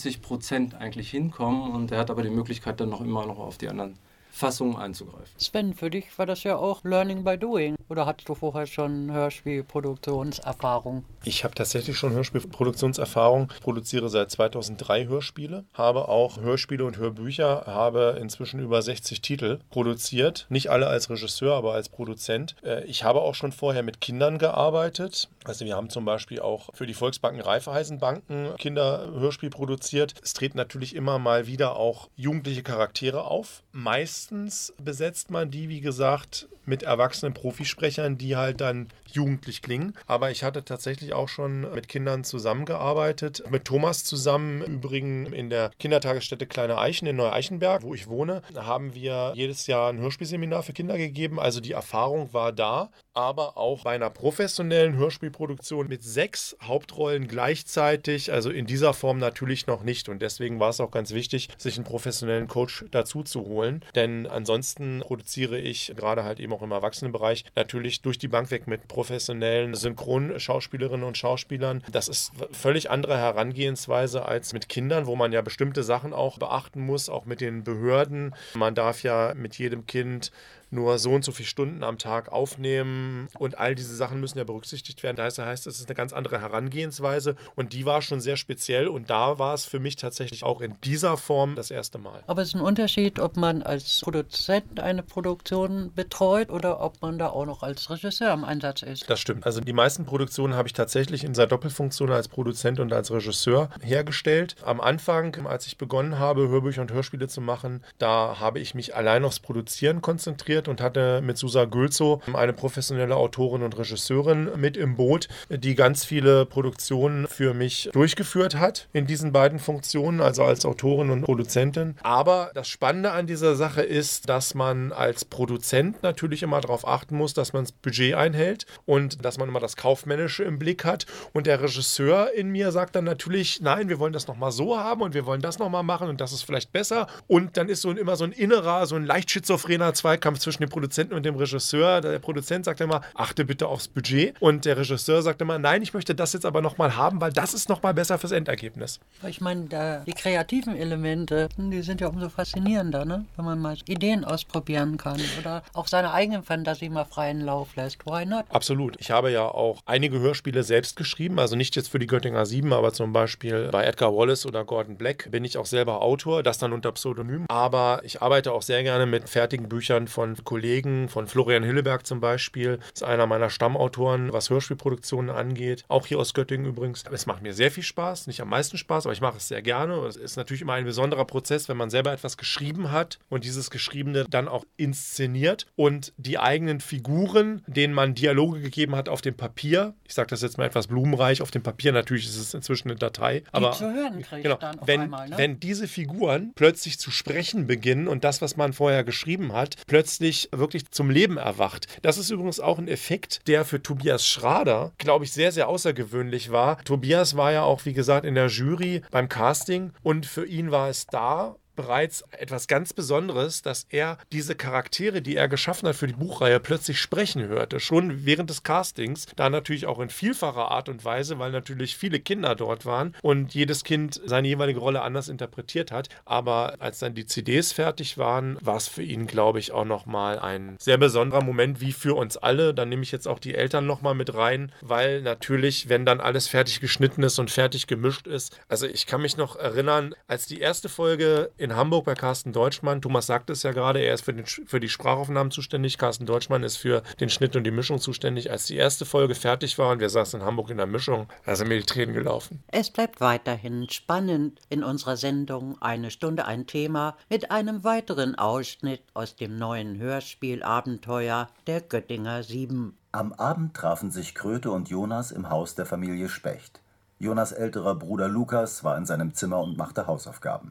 90% eigentlich hinkommen und er hat aber die Möglichkeit dann noch immer noch auf die anderen Fassungen einzugreifen. Sven, für dich war das ja auch Learning by Doing. Oder hattest du vorher schon Hörspielproduktionserfahrung? Ich habe tatsächlich schon Hörspielproduktionserfahrung. Ich produziere seit 2003 Hörspiele, habe auch Hörspiele und Hörbücher, habe inzwischen über 60 Titel produziert. Nicht alle als Regisseur, aber als Produzent. Ich habe auch schon vorher mit Kindern gearbeitet. Also wir haben zum Beispiel auch für die Volksbanken Raiffeisenbanken Kinderhörspiel produziert. Es treten natürlich immer mal wieder auch jugendliche Charaktere auf. Meistens besetzt man die, wie gesagt, mit erwachsenen Profisprechern, die halt dann jugendlich klingen. Aber ich hatte tatsächlich auch schon mit Kindern zusammengearbeitet. Mit Thomas zusammen, übrigens in der Kindertagesstätte Kleine Eichen in Neu-Eichenberg, wo ich wohne, haben wir jedes Jahr ein Hörspielseminar für Kinder gegeben. Also die Erfahrung war da. Aber auch bei einer professionellen Hörspielproduktion mit 6 Hauptrollen gleichzeitig, also in dieser Form natürlich noch nicht. Und deswegen war es auch ganz wichtig, sich einen professionellen Coach dazu zu holen. Denn ansonsten produziere ich gerade halt eben auch im Erwachsenenbereich natürlich durch die Bank weg mit professionellen Synchronschauspielerinnen und Schauspielern. Das ist völlig andere Herangehensweise als mit Kindern, wo man ja bestimmte Sachen auch beachten muss, auch mit den Behörden. Man darf ja mit jedem Kind nur so und so viele Stunden am Tag aufnehmen und all diese Sachen müssen ja berücksichtigt werden. Das heißt, es ist eine ganz andere Herangehensweise und die war schon sehr speziell und da war es für mich tatsächlich auch in dieser Form das erste Mal. Aber es ist ein Unterschied, ob man als Produzent eine Produktion betreut oder ob man da auch noch als Regisseur im Einsatz ist. Das stimmt. Also die meisten Produktionen habe ich tatsächlich in dieser Doppelfunktion als Produzent und als Regisseur hergestellt. Am Anfang, als ich begonnen habe, Hörbücher und Hörspiele zu machen, da habe ich mich allein aufs Produzieren konzentriert und hatte mit Susa Gülzow, eine professionelle Autorin und Regisseurin, mit im Boot, die ganz viele Produktionen für mich durchgeführt hat in diesen beiden Funktionen, also als Autorin und Produzentin. Aber das Spannende an dieser Sache ist, dass man als Produzent natürlich immer darauf achten muss, dass man das Budget einhält und dass man immer das Kaufmännische im Blick hat. Und der Regisseur in mir sagt dann natürlich, nein, wir wollen das nochmal so haben und wir wollen das nochmal machen und das ist vielleicht besser. Und dann ist immer so ein innerer, so ein leicht schizophrener Zweikampf zwischen dem Produzenten und dem Regisseur. Der Produzent sagt immer, achte bitte aufs Budget. Und der Regisseur sagt immer, nein, ich möchte das jetzt aber nochmal haben, weil das ist nochmal besser fürs Endergebnis. Ich meine, die kreativen Elemente, die sind ja umso faszinierender, ne? Wenn man mal Ideen ausprobieren kann oder auch seine eigene Fantasie mal freien Lauf lässt. Why not? Absolut. Ich habe ja auch einige Hörspiele selbst geschrieben, also nicht jetzt für die Göttinger 7, aber zum Beispiel bei Edgar Wallace oder Gordon Black bin ich auch selber Autor, das dann unter Pseudonym. Aber ich arbeite auch sehr gerne mit fertigen Büchern von Kollegen, von Florian Hilleberg zum Beispiel. Das ist einer meiner Stammautoren, was Hörspielproduktionen angeht. Auch hier aus Göttingen übrigens. Es macht mir sehr viel Spaß, nicht am meisten Spaß, aber ich mache es sehr gerne. Es ist natürlich immer ein besonderer Prozess, wenn man selber etwas geschrieben hat und dieses Geschriebene dann auch inszeniert und die eigenen Figuren, denen man Dialoge gegeben hat auf dem Papier. Ich sage das jetzt mal etwas blumenreich, auf dem Papier natürlich ist es inzwischen eine Datei. Aber zu hören kriegt genau, dann auf wenn, einmal, ne? wenn diese Figuren plötzlich zu sprechen beginnen und das, was man vorher geschrieben hat, plötzlich wirklich zum Leben erwacht. Das ist übrigens auch ein Effekt, der für Tobias Schrader, glaube ich, sehr, sehr außergewöhnlich war. Tobias war ja auch, wie gesagt, in der Jury beim Casting und für ihn war es da bereits etwas ganz Besonderes, dass er diese Charaktere, die er geschaffen hat für die Buchreihe, plötzlich sprechen hörte. Schon während des Castings, da natürlich auch in vielfacher Art und Weise, weil natürlich viele Kinder dort waren und jedes Kind seine jeweilige Rolle anders interpretiert hat. Aber als dann die CDs fertig waren, war es für ihn, glaube ich, auch nochmal ein sehr besonderer Moment, wie für uns alle. Da nehme ich jetzt auch die Eltern nochmal mit rein, weil natürlich, wenn dann alles fertig geschnitten ist und fertig gemischt ist, also ich kann mich noch erinnern, als die erste Folge in Hamburg bei Carsten Deutschmann. Thomas sagte es ja gerade, er ist für die Sprachaufnahmen zuständig. Carsten Deutschmann ist für den Schnitt und die Mischung zuständig. Als die erste Folge fertig war und wir saßen in Hamburg in der Mischung, da sind mir die Tränen gelaufen. Es bleibt weiterhin spannend in unserer Sendung Eine Stunde ein Thema mit einem weiteren Ausschnitt aus dem neuen Hörspiel Abenteuer der Göttinger 7. Am Abend trafen sich Kröte und Jonas im Haus der Familie Specht. Jonas' älterer Bruder Lukas war in seinem Zimmer und machte Hausaufgaben.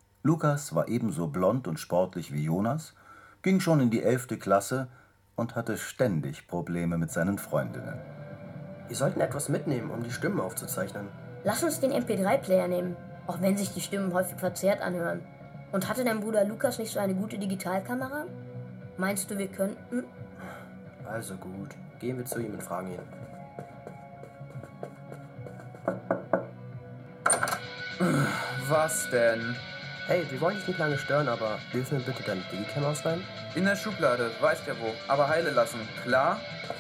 Lukas war ebenso blond und sportlich wie Jonas, ging schon in die 11. Klasse und hatte ständig Probleme mit seinen Freundinnen. Wir sollten etwas mitnehmen, um die Stimmen aufzuzeichnen. Lass uns den MP3-Player nehmen, auch wenn sich die Stimmen häufig verzerrt anhören. Und hatte dein Bruder Lukas nicht so eine gute Digitalkamera? Meinst du, wir könnten? Also gut, gehen wir zu ihm und fragen ihn. Was denn? Hey, wir wollen dich nicht lange stören, aber dürfen wir bitte deine Digicam ausleihen? In der Schublade, weißt ja wo. Aber heile lassen, klar?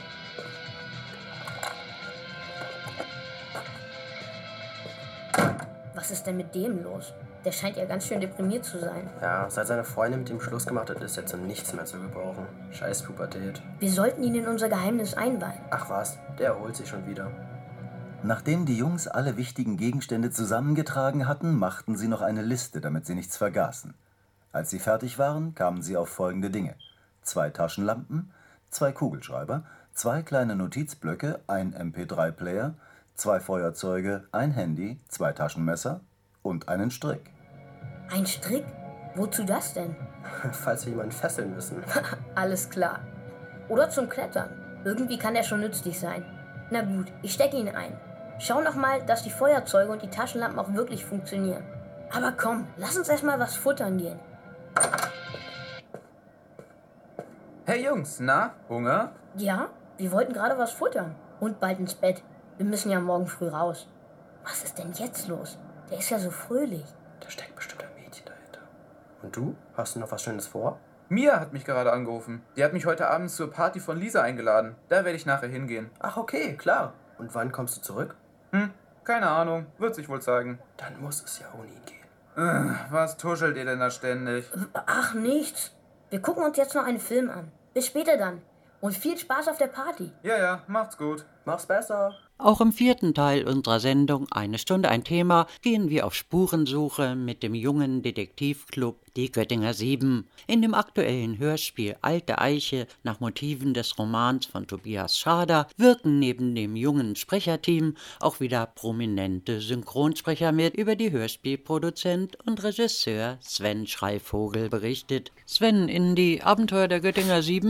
Was ist denn mit dem los? Der scheint ja ganz schön deprimiert zu sein. Ja, seit seine Freundin mit ihm Schluss gemacht hat, ist er zu nichts mehr zu gebrauchen. Scheiß Pubertät. Wir sollten ihn in unser Geheimnis einweihen. Ach was, der erholt sich schon wieder. Nachdem die Jungs alle wichtigen Gegenstände zusammengetragen hatten, machten sie noch eine Liste, damit sie nichts vergaßen. Als sie fertig waren, kamen sie auf folgende Dinge: 2 Taschenlampen, 2 Kugelschreiber, 2 kleine Notizblöcke, ein MP3-Player, 2 Feuerzeuge, ein Handy, 2 Taschenmesser und einen Strick. Ein Strick? Wozu das denn? Falls wir jemanden fesseln müssen. Alles klar. Oder zum Klettern. Irgendwie kann der schon nützlich sein. Na gut, ich stecke ihn ein. Schau noch mal, dass die Feuerzeuge und die Taschenlampen auch wirklich funktionieren. Aber komm, lass uns erstmal was futtern gehen. Hey Jungs, na, Hunger? Ja, wir wollten gerade was futtern. Und bald ins Bett. Wir müssen ja morgen früh raus. Was ist denn jetzt los? Der ist ja so fröhlich. Da steckt bestimmt ein Mädchen dahinter. Und du? Hast du noch was Schönes vor? Mia hat mich gerade angerufen. Die hat mich heute Abend zur Party von Lisa eingeladen. Da werde ich nachher hingehen. Ach okay, klar. Und wann kommst du zurück? Keine Ahnung. Wird sich wohl zeigen. Dann muss es ja ohne ihn gehen. Was tuschelt ihr denn da ständig? Ach, nichts. Wir gucken uns jetzt noch einen Film an. Bis später dann. Und viel Spaß auf der Party. Ja, macht's gut. Mach's besser. Auch im 4. Teil unserer Sendung Eine Stunde ein Thema gehen wir auf Spurensuche mit dem jungen Detektivclub Die Göttinger 7. In dem aktuellen Hörspiel Alte Eiche nach Motiven des Romans von Tobias Schrader wirken neben dem jungen Sprecherteam auch wieder prominente Synchronsprecher mit, über die Hörspielproduzent und Regisseur Sven Schreivogel berichtet. Sven, in die Abenteuer der Göttinger 7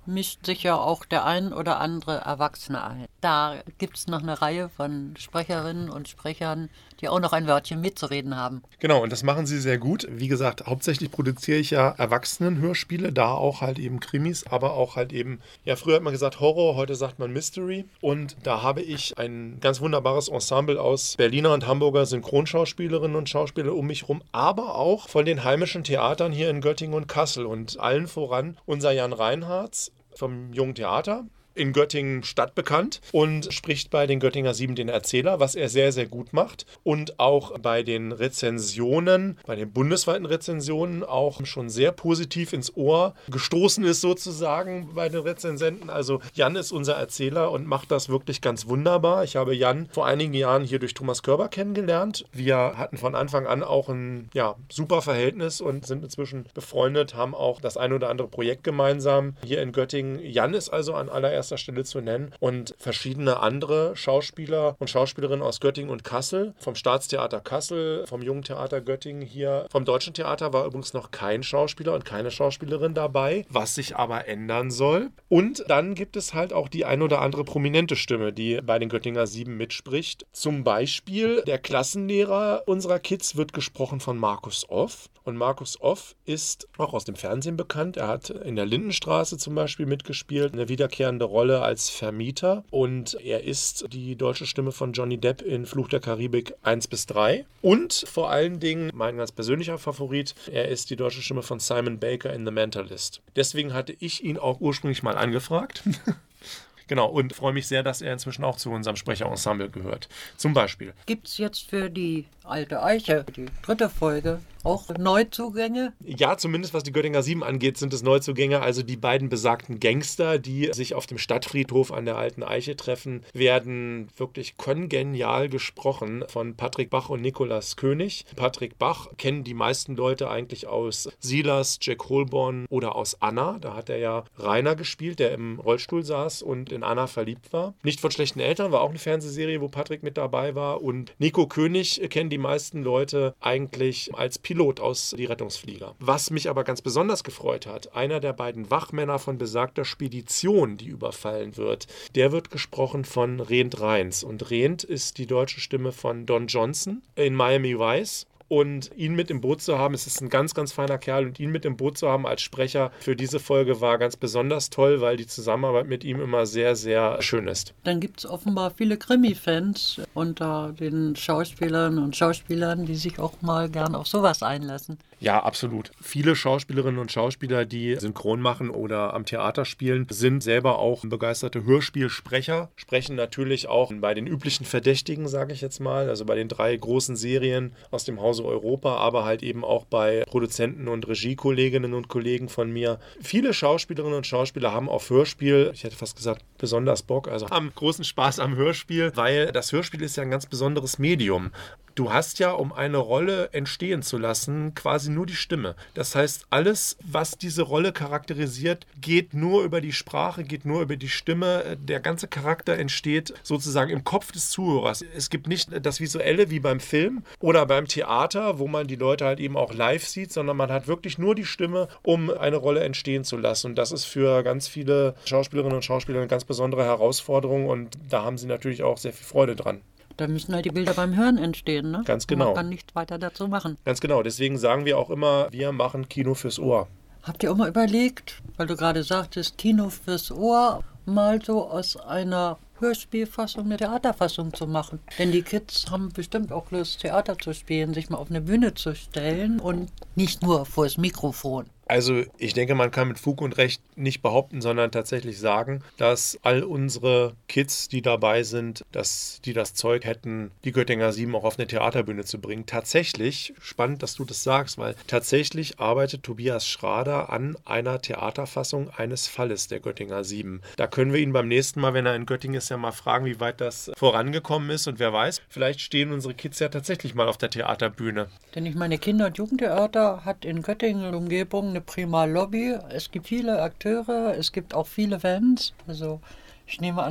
mischt sich ja auch der ein oder andere Erwachsene ein. Da gibt es noch eine Reihe von Sprecherinnen und Sprechern, die auch noch ein Wörtchen mitzureden haben. Genau, und das machen sie sehr gut. Wie gesagt, hauptsächlich produziere ich ja Erwachsenenhörspiele, da auch halt eben Krimis, aber auch halt eben, ja, früher hat man gesagt Horror, heute sagt man Mystery. Und da habe ich ein ganz wunderbares Ensemble aus Berliner und Hamburger Synchronschauspielerinnen und Schauspieler um mich rum, aber auch von den heimischen Theatern hier in Göttingen und Kassel und allen voran unser Jan Reinhardt vom Jungen Theater. In Göttingen stadtbekannt und spricht bei den Göttinger 7 den Erzähler, was er sehr, sehr gut macht. Und auch bei den Rezensionen, bei den bundesweiten Rezensionen auch schon sehr positiv ins Ohr gestoßen ist sozusagen bei den Rezensenten. Also Jan ist unser Erzähler und macht das wirklich ganz wunderbar. Ich habe Jan vor einigen Jahren hier durch Thomas Körber kennengelernt. Wir hatten von Anfang an auch ein super Verhältnis und sind inzwischen befreundet, haben auch das ein oder andere Projekt gemeinsam hier in Göttingen. Jan ist also an allererster Stelle zu nennen und verschiedene andere Schauspieler und Schauspielerinnen aus Göttingen und Kassel, vom Staatstheater Kassel, vom Jungen Theater Göttingen hier. Vom Deutschen Theater war übrigens noch kein Schauspieler und keine Schauspielerin dabei, was sich aber ändern soll. Und dann gibt es halt auch die ein oder andere prominente Stimme, die bei den Göttinger 7 mitspricht. Zum Beispiel der Klassenlehrer unserer Kids wird gesprochen von Markus Off. Und Markus Off ist auch aus dem Fernsehen bekannt. Er hat in der Lindenstraße zum Beispiel mitgespielt, eine wiederkehrende Rolle als Vermieter. Und er ist die deutsche Stimme von Johnny Depp in Fluch der Karibik 1-3. Und vor allen Dingen mein ganz persönlicher Favorit, er ist die deutsche Stimme von Simon Baker in The Mentalist. Deswegen hatte ich ihn auch ursprünglich mal angefragt. Genau, und freue mich sehr, dass er inzwischen auch zu unserem Sprecherensemble gehört. Zum Beispiel. Gibt es jetzt für die Alte Eiche, die 3. Folge, auch Neuzugänge? Ja, zumindest was die Göttinger 7 angeht, sind es Neuzugänge. Also die beiden besagten Gangster, die sich auf dem Stadtfriedhof an der Alten Eiche treffen, werden wirklich kongenial gesprochen von Patrick Bach und Nikolaus König. Patrick Bach kennen die meisten Leute eigentlich aus Silas, Jack Holborn oder aus Anna. Da hat er ja Rainer gespielt, der im Rollstuhl saß und in Anna verliebt war. Nicht von schlechten Eltern war auch eine Fernsehserie, wo Patrick mit dabei war. Und Nico König kennen die meisten Leute eigentlich als Pilot aus Die Rettungsflieger. Was mich aber ganz besonders gefreut hat, einer der beiden Wachmänner von besagter Spedition, die überfallen wird, der wird gesprochen von Rent Reins. Und Rent ist die deutsche Stimme von Don Johnson in Miami Vice. Und ihn mit im Boot zu haben, es ist ein ganz, ganz feiner Kerl, und ihn mit im Boot zu haben als Sprecher für diese Folge war ganz besonders toll, weil die Zusammenarbeit mit ihm immer sehr, sehr schön ist. Dann gibt es offenbar viele Krimi-Fans unter den Schauspielern und Schauspielern, die sich auch mal gern auf sowas einlassen. Ja, absolut. Viele Schauspielerinnen und Schauspieler, die synchron machen oder am Theater spielen, sind selber auch begeisterte Hörspielsprecher, sprechen natürlich auch bei den üblichen Verdächtigen, sage ich jetzt mal, also bei den 3 großen Serien aus dem Hause Europa, aber halt eben auch bei Produzenten und Regiekolleginnen und Kollegen von mir. Viele Schauspielerinnen und Schauspieler haben auf Hörspiel, ich hätte fast gesagt, besonders Bock, also haben großen Spaß am Hörspiel, weil das Hörspiel ist ja ein ganz besonderes Medium. Du hast ja, um eine Rolle entstehen zu lassen, quasi nur die Stimme. Das heißt, alles, was diese Rolle charakterisiert, geht nur über die Sprache, geht nur über die Stimme. Der ganze Charakter entsteht sozusagen im Kopf des Zuhörers. Es gibt nicht das Visuelle wie beim Film oder beim Theater, wo man die Leute halt eben auch live sieht, sondern man hat wirklich nur die Stimme, um eine Rolle entstehen zu lassen. Und das ist für ganz viele Schauspielerinnen und Schauspieler eine ganz besondere Herausforderung, und da haben sie natürlich auch sehr viel Freude dran. Da müssen halt die Bilder beim Hören entstehen, ne? Ganz genau. Man kann nichts weiter dazu machen. Ganz genau. Deswegen sagen wir auch immer, wir machen Kino fürs Ohr. Habt ihr auch mal überlegt, weil du gerade sagtest, Kino fürs Ohr, mal so aus einer Hörspielfassung eine Theaterfassung zu machen? Denn die Kids haben bestimmt auch Lust, Theater zu spielen, sich mal auf eine Bühne zu stellen und nicht nur vor das Mikrofon. Also ich denke, man kann mit Fug und Recht nicht behaupten, sondern tatsächlich sagen, dass all unsere Kids, die dabei sind, dass die das Zeug hätten, die Göttinger 7 auch auf eine Theaterbühne zu bringen. Tatsächlich, spannend, dass du das sagst, weil tatsächlich arbeitet Tobias Schrader an einer Theaterfassung eines Falles der Göttinger 7. Da können wir ihn beim nächsten Mal, wenn er in Göttingen ist, ja mal fragen, wie weit das vorangekommen ist, und wer weiß, vielleicht stehen unsere Kids ja tatsächlich mal auf der Theaterbühne. Denn ich meine, Kinder- und Jugendtheater hat in Göttingen und Umgebung eine prima Lobby. Es gibt viele Akteure, es gibt auch viele Fans. Also ich nehme an, da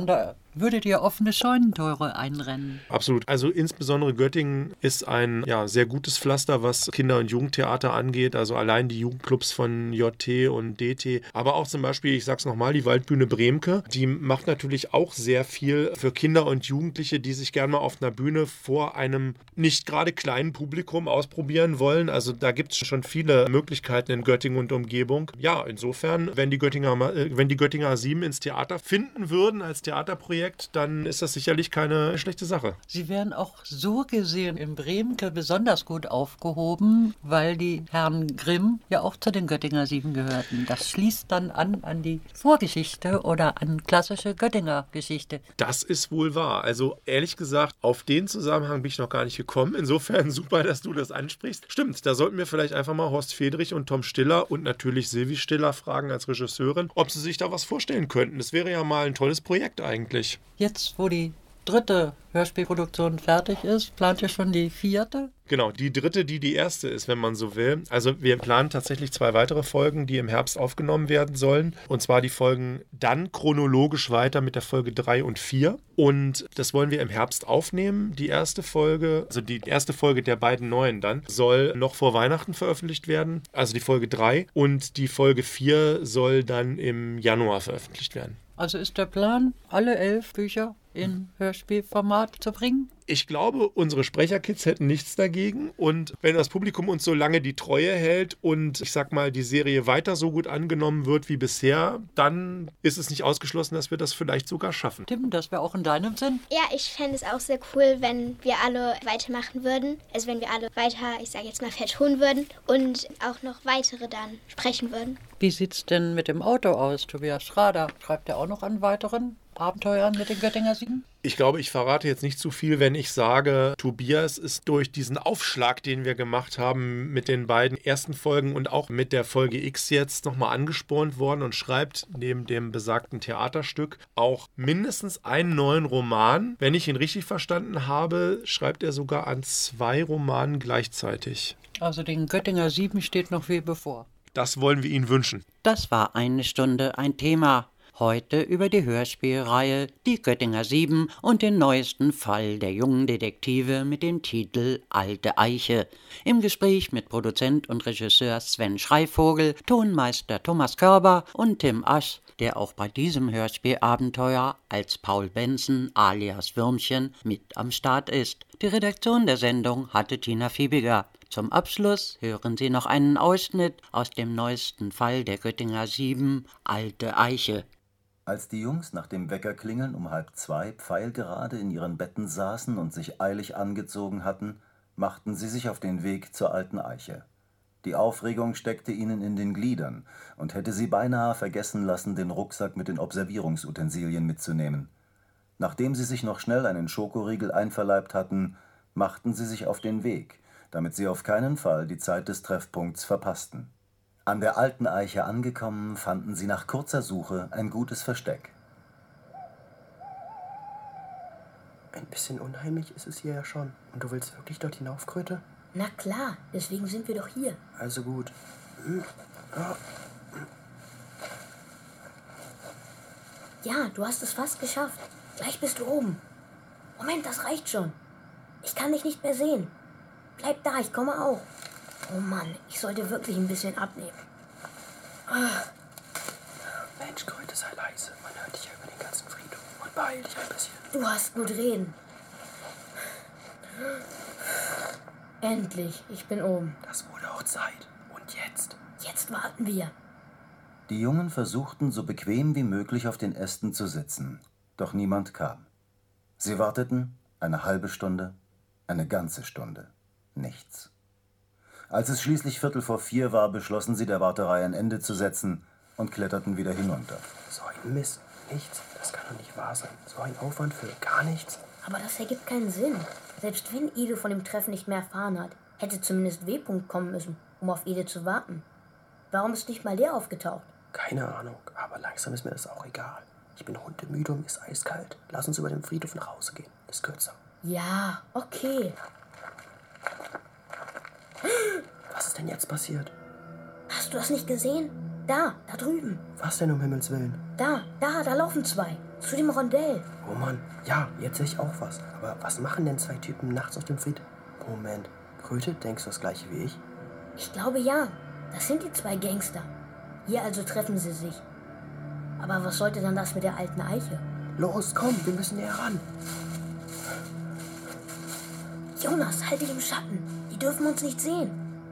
Würdet ihr offene Scheunentore einrennen? Absolut. Also insbesondere Göttingen ist ein sehr gutes Pflaster, was Kinder- und Jugendtheater angeht. Also allein die Jugendclubs von JT und DT. Aber auch zum Beispiel, ich sag's nochmal, die Waldbühne Bremke. Die macht natürlich auch sehr viel für Kinder und Jugendliche, die sich gerne mal auf einer Bühne vor einem nicht gerade kleinen Publikum ausprobieren wollen. Also da gibt es schon viele Möglichkeiten in Göttingen und Umgebung. Ja, insofern, wenn die Göttinger 7 ins Theater finden würden als Theaterprojekt, dann ist das sicherlich keine schlechte Sache. Sie wären auch so gesehen in Bremke besonders gut aufgehoben, weil die Herren Grimm ja auch zu den Göttinger 7 gehörten. Das schließt dann an die Vorgeschichte oder an klassische Göttinger Geschichte. Das ist wohl wahr. Also ehrlich gesagt, auf den Zusammenhang bin ich noch gar nicht gekommen. Insofern super, dass du das ansprichst. Stimmt, da sollten wir vielleicht einfach mal Horst Fedrich und Tom Stiller und natürlich Silvi Stiller fragen als Regisseurin, ob sie sich da was vorstellen könnten. Das wäre ja mal ein tolles Projekt eigentlich. Jetzt, wo die 3. Hörspielproduktion fertig ist, plant ihr schon die 4.? Genau, die 3., die erste ist, wenn man so will. Also wir planen tatsächlich 2 weitere Folgen, die im Herbst aufgenommen werden sollen. Und zwar die Folgen dann chronologisch weiter mit der Folge 3 und 4. Und das wollen wir im Herbst aufnehmen. Die erste Folge, also die erste Folge der beiden neuen dann, soll noch vor Weihnachten veröffentlicht werden. Also die Folge 3. Und die Folge 4 soll dann im Januar veröffentlicht werden. Also ist der Plan, alle 11 Bücher in Hörspielformat zu bringen? Ich glaube, unsere Sprecherkids hätten nichts dagegen. Und wenn das Publikum uns so lange die Treue hält und ich sag mal, die Serie weiter so gut angenommen wird wie bisher, dann ist es nicht ausgeschlossen, dass wir das vielleicht sogar schaffen. Tim, das wäre auch in deinem Sinn? Ja, ich fände es auch sehr cool, wenn wir alle weitermachen würden. Also wenn wir alle weiter, ich sage jetzt mal, vertonen würden und auch noch weitere dann sprechen würden. Wie sieht's denn mit dem Auto aus, Tobias Schrader? Schreibt er auch noch an weiteren Abenteuern mit den Göttinger 7? Ich glaube, ich verrate jetzt nicht zu viel, wenn ich sage, Tobias ist durch diesen Aufschlag, den wir gemacht haben mit den beiden ersten Folgen und auch mit der Folge X jetzt nochmal angespornt worden und schreibt neben dem besagten Theaterstück auch mindestens einen neuen Roman. Wenn ich ihn richtig verstanden habe, schreibt er sogar an 2 Romanen gleichzeitig. Also den Göttinger 7 steht noch viel bevor. Das wollen wir Ihnen wünschen. Das war eine Stunde ein Thema. Heute über die Hörspielreihe Die Göttinger 7 und den neuesten Fall der jungen Detektive mit dem Titel Alte Eiche. Im Gespräch mit Produzent und Regisseur Sven Schreivogel, Tonmeister Thomas Körber und Tim Asch, der auch bei diesem Hörspielabenteuer als Paul Benson alias Würmchen mit am Start ist. Die Redaktion der Sendung hatte Tina Fiebiger. Zum Abschluss hören Sie noch einen Ausschnitt aus dem neuesten Fall der Göttinger 7, Alte Eiche. Als die Jungs nach dem Weckerklingeln um 1:30 pfeilgerade in ihren Betten saßen und sich eilig angezogen hatten, machten sie sich auf den Weg zur Alten Eiche. Die Aufregung steckte ihnen in den Gliedern und hätte sie beinahe vergessen lassen, den Rucksack mit den Observierungsutensilien mitzunehmen. Nachdem sie sich noch schnell einen Schokoriegel einverleibt hatten, machten sie sich auf den Weg, damit sie auf keinen Fall die Zeit des Treffpunkts verpassten. An der Alten Eiche angekommen, fanden sie nach kurzer Suche ein gutes Versteck. Ein bisschen unheimlich ist es hier ja schon. Und du willst wirklich dort hinauf, Kröte? Na klar, deswegen sind wir doch hier. Also gut. Ja, du hast es fast geschafft. Gleich bist du oben. Moment, das reicht schon. Ich kann dich nicht mehr sehen. Bleib da, ich komme auch. Oh Mann, ich sollte wirklich ein bisschen abnehmen. Mensch, Kröte, sei leise. Man hört dich ja über den ganzen Friedhof. Und beeil dich ein bisschen. Du hast gut reden. Endlich, ich bin oben. Das wurde auch Zeit. Und jetzt? Jetzt warten wir. Die Jungen versuchten, so bequem wie möglich auf den Ästen zu sitzen, doch niemand kam. Sie warteten eine halbe Stunde, eine ganze Stunde. Nichts. Als es schließlich 3:45 war, beschlossen sie, der Warterei ein Ende zu setzen und kletterten wieder hinunter. So ein Mist. Nichts. Das kann doch nicht wahr sein. So ein Aufwand für gar nichts. Aber das ergibt keinen Sinn. Selbst wenn Ide von dem Treffen nicht mehr erfahren hat, hätte zumindest W. kommen müssen, um auf Ide zu warten. Warum ist nicht mal der aufgetaucht? Keine Ahnung, aber langsam ist mir das auch egal. Ich bin hundemüde und mir ist eiskalt. Lass uns über den Friedhof nach Hause gehen. Ist kürzer. Ja, okay. Was ist denn jetzt passiert? Hast du das nicht gesehen? Da drüben. Was denn um Himmels Willen? Da laufen 2. Zu dem Rondell. Oh Mann, ja, jetzt sehe ich auch was. Aber was machen denn 2 Typen nachts auf dem Fried? Moment, Kröte, denkst du das gleiche wie ich? Ich glaube ja. Das sind die 2 Gangster. Hier also treffen sie sich. Aber was sollte dann das mit der alten Eiche? Los, komm, wir müssen näher ran. Jonas, halt dich im Schatten. Die dürfen uns nicht sehen.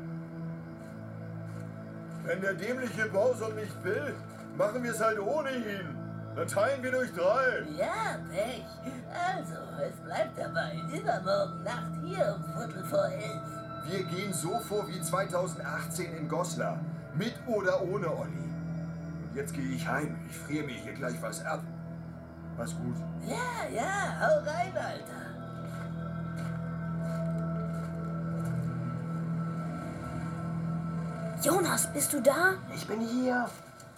Wenn der dämliche Borsum nicht will, machen wir es halt ohne ihn. Dann teilen wir durch 3. Ja, Pech. Also, es bleibt dabei. Übermorgen Nacht hier um 11:15. Wir gehen so vor wie 2018 in Goslar. Mit oder ohne Olli. Und jetzt gehe ich heim. Ich friere mir hier gleich was ab. Mach's gut. Ja, hau rein, Alter. Jonas, bist du da? Ich bin hier.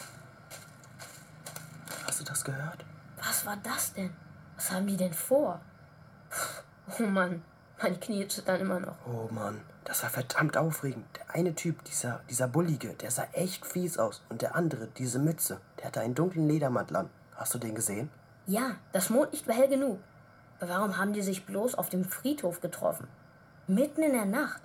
Hast du das gehört? Was war das denn? Was haben die denn vor? Oh Mann, meine Knie zittern immer noch. Oh Mann, das war verdammt aufregend. Der eine Typ, dieser Bullige, der sah echt fies aus. Und der andere, diese Mütze, der hatte einen dunklen Ledermantel an. Hast du den gesehen? Ja, das Mondlicht war hell genug. Aber warum haben die sich bloß auf dem Friedhof getroffen? Mitten in der Nacht.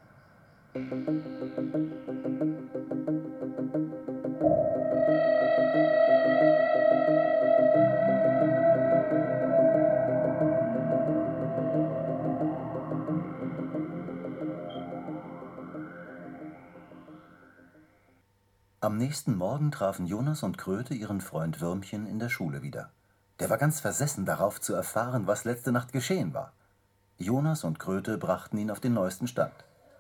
Am nächsten Morgen trafen Jonas und Kröte ihren Freund Würmchen in der Schule wieder. Der war ganz versessen darauf zu erfahren, was letzte Nacht geschehen war. Jonas und Kröte brachten ihn auf den neuesten Stand.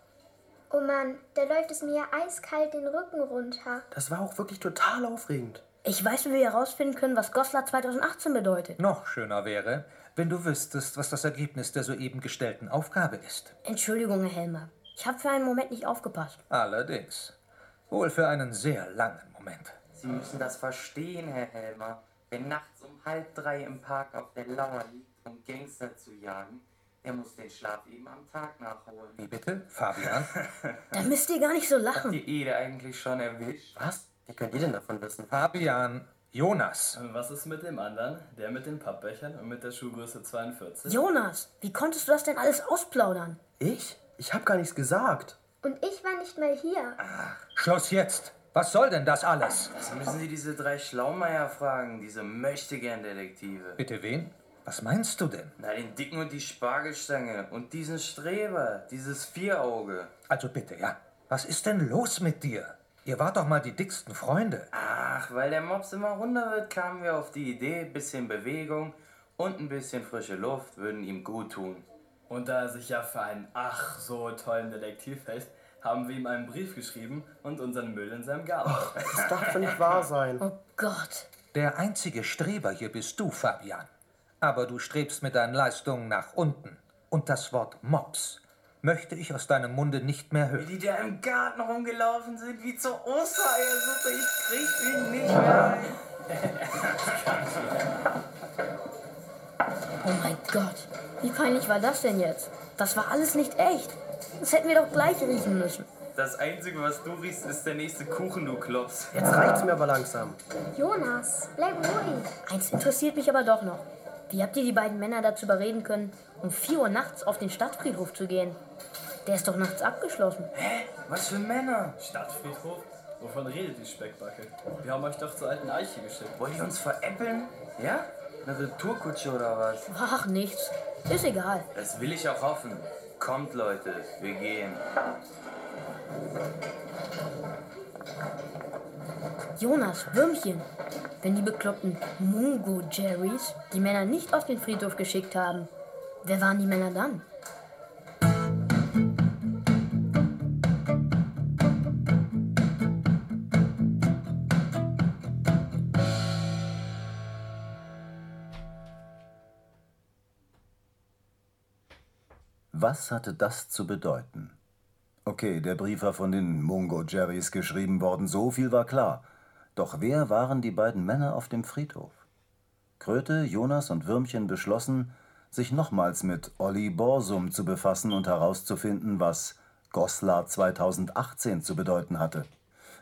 Oh Mann, da läuft es mir eiskalt den Rücken runter. Das war auch wirklich total aufregend. Ich weiß, wie wir herausfinden können, was Goslar 2018 bedeutet. Noch schöner wäre, wenn du wüsstest, was das Ergebnis der soeben gestellten Aufgabe ist. Entschuldigung, Herr Helmer. Ich habe für einen Moment nicht aufgepasst. Allerdings. Wohl für einen sehr langen Moment. Sie müssen das verstehen, Herr Helmer. Wer nachts um 2:30 im Park auf der Lauer liegt, um Gangster zu jagen, der muss den Schlaf eben am Tag nachholen. Wie bitte, Fabian? Da müsst ihr gar nicht so lachen. Habt ihr Ede eigentlich schon erwischt? Was? Wie könnt ihr denn davon wissen? Fabian, Jonas. Und was ist mit dem anderen? Der mit den Pappbechern und mit der Schuhgröße 42? Jonas, wie konntest du das denn alles ausplaudern? Ich? Ich hab gar nichts gesagt. Und ich war nicht mal hier. Schluss jetzt. Was soll denn das alles? Das müssen Sie diese 3 Schlaumeier fragen, diese Möchtegern-Detektive. Bitte wen? Was meinst du denn? Na, den Dicken und die Spargelstange und diesen Streber, dieses Vierauge. Also bitte, ja. Was ist denn los mit dir? Ihr wart doch mal die dicksten Freunde. Ach, weil der Mops immer runder wird, kamen wir auf die Idee, bisschen Bewegung und ein bisschen frische Luft würden ihm gut tun. Und da er sich ja für einen ach so tollen Detektiv hält, haben wir ihm einen Brief geschrieben und unseren Müll in seinem Garten. Das darf doch nicht wahr sein. Oh Gott. Der einzige Streber hier bist du, Fabian. Aber du strebst mit deinen Leistungen nach unten. Und das Wort Mops möchte ich aus deinem Munde nicht mehr hören. Wie die da im Garten rumgelaufen sind, wie zur Ostereiersuppe. Ich krieg ihn nicht mehr ein. Oh mein Gott. Wie peinlich war das denn jetzt? Das war alles nicht echt. Das hätten wir doch gleich riechen müssen. Das Einzige, was du riechst, ist der nächste Kuchen, du Klops. Jetzt reicht's mir aber langsam. Jonas, bleib ruhig. Eins interessiert mich aber doch noch. Wie habt ihr die beiden Männer dazu überreden können, um 4 Uhr nachts auf den Stadtfriedhof zu gehen? Der ist doch nachts abgeschlossen. Hä? Was für Männer? Stadtfriedhof? Wovon redet die Speckbacke? Wir haben euch doch zur alten Eiche geschickt. Wollt ihr uns veräppeln? Ja? Eine Retourkutsche oder was? Ach, nichts. Ist egal. Das will ich auch hoffen. Kommt, Leute, wir gehen. Jonas, Würmchen. Wenn die bekloppten Mungo-Jerrys die Männer nicht auf den Friedhof geschickt haben, wer waren die Männer dann? Was hatte das zu bedeuten? Okay, der Brief war von den Mungo-Jerrys geschrieben worden, so viel war klar. Doch wer waren die beiden Männer auf dem Friedhof? Kröte, Jonas und Würmchen beschlossen, sich nochmals mit Olli Borsum zu befassen und herauszufinden, was Goslar 2018 zu bedeuten hatte.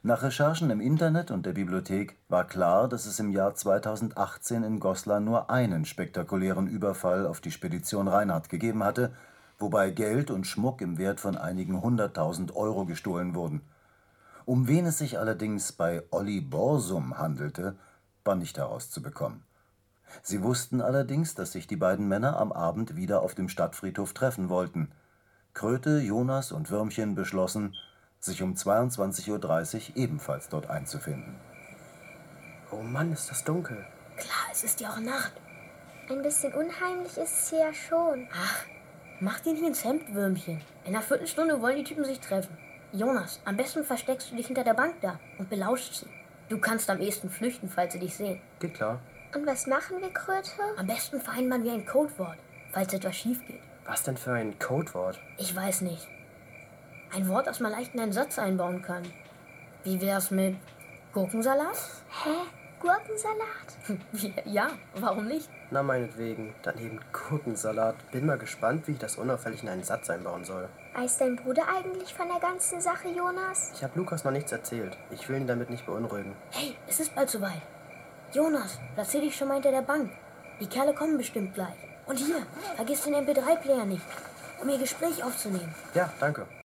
Nach Recherchen im Internet und der Bibliothek war klar, dass es im Jahr 2018 in Goslar nur einen spektakulären Überfall auf die Spedition Reinhardt gegeben hatte, wobei Geld und Schmuck im Wert von einigen 100.000 Euro gestohlen wurden. Um wen es sich allerdings bei Olli Borsum handelte, war nicht herauszubekommen. Sie wussten allerdings, dass sich die beiden Männer am Abend wieder auf dem Stadtfriedhof treffen wollten. Kröte, Jonas und Würmchen beschlossen, sich um 22:30 Uhr ebenfalls dort einzufinden. Oh Mann, ist das dunkel. Klar, es ist ja auch Nacht. Ein bisschen unheimlich ist es hier ja schon. Ach, mach dir nicht ins Hemd, Würmchen. In einer Viertelstunde wollen die Typen sich treffen. Jonas, am besten versteckst du dich hinter der Bank da und belauschst sie. Du kannst am ehesten flüchten, falls sie dich sehen. Geht klar. Und was machen wir, Kröte? Am besten vereinbaren wir ein Codewort, falls etwas schief geht. Was denn für ein Codewort? Ich weiß nicht. Ein Wort, das man leicht in einen Satz einbauen kann. Wie wär's mit Gurkensalat? Hä? Gurkensalat? Ja, warum nicht? Na meinetwegen, dann eben Gurkensalat. Bin mal gespannt, wie ich das unauffällig in einen Satz einbauen soll. Weiß dein Bruder eigentlich von der ganzen Sache, Jonas? Ich habe Lukas noch nichts erzählt. Ich will ihn damit nicht beunruhigen. Hey, es ist bald soweit. Jonas, platzier dich schon mal hinter der Bank. Die Kerle kommen bestimmt gleich. Und hier, vergiss den MP3-Player nicht, um ihr Gespräch aufzunehmen. Ja, danke.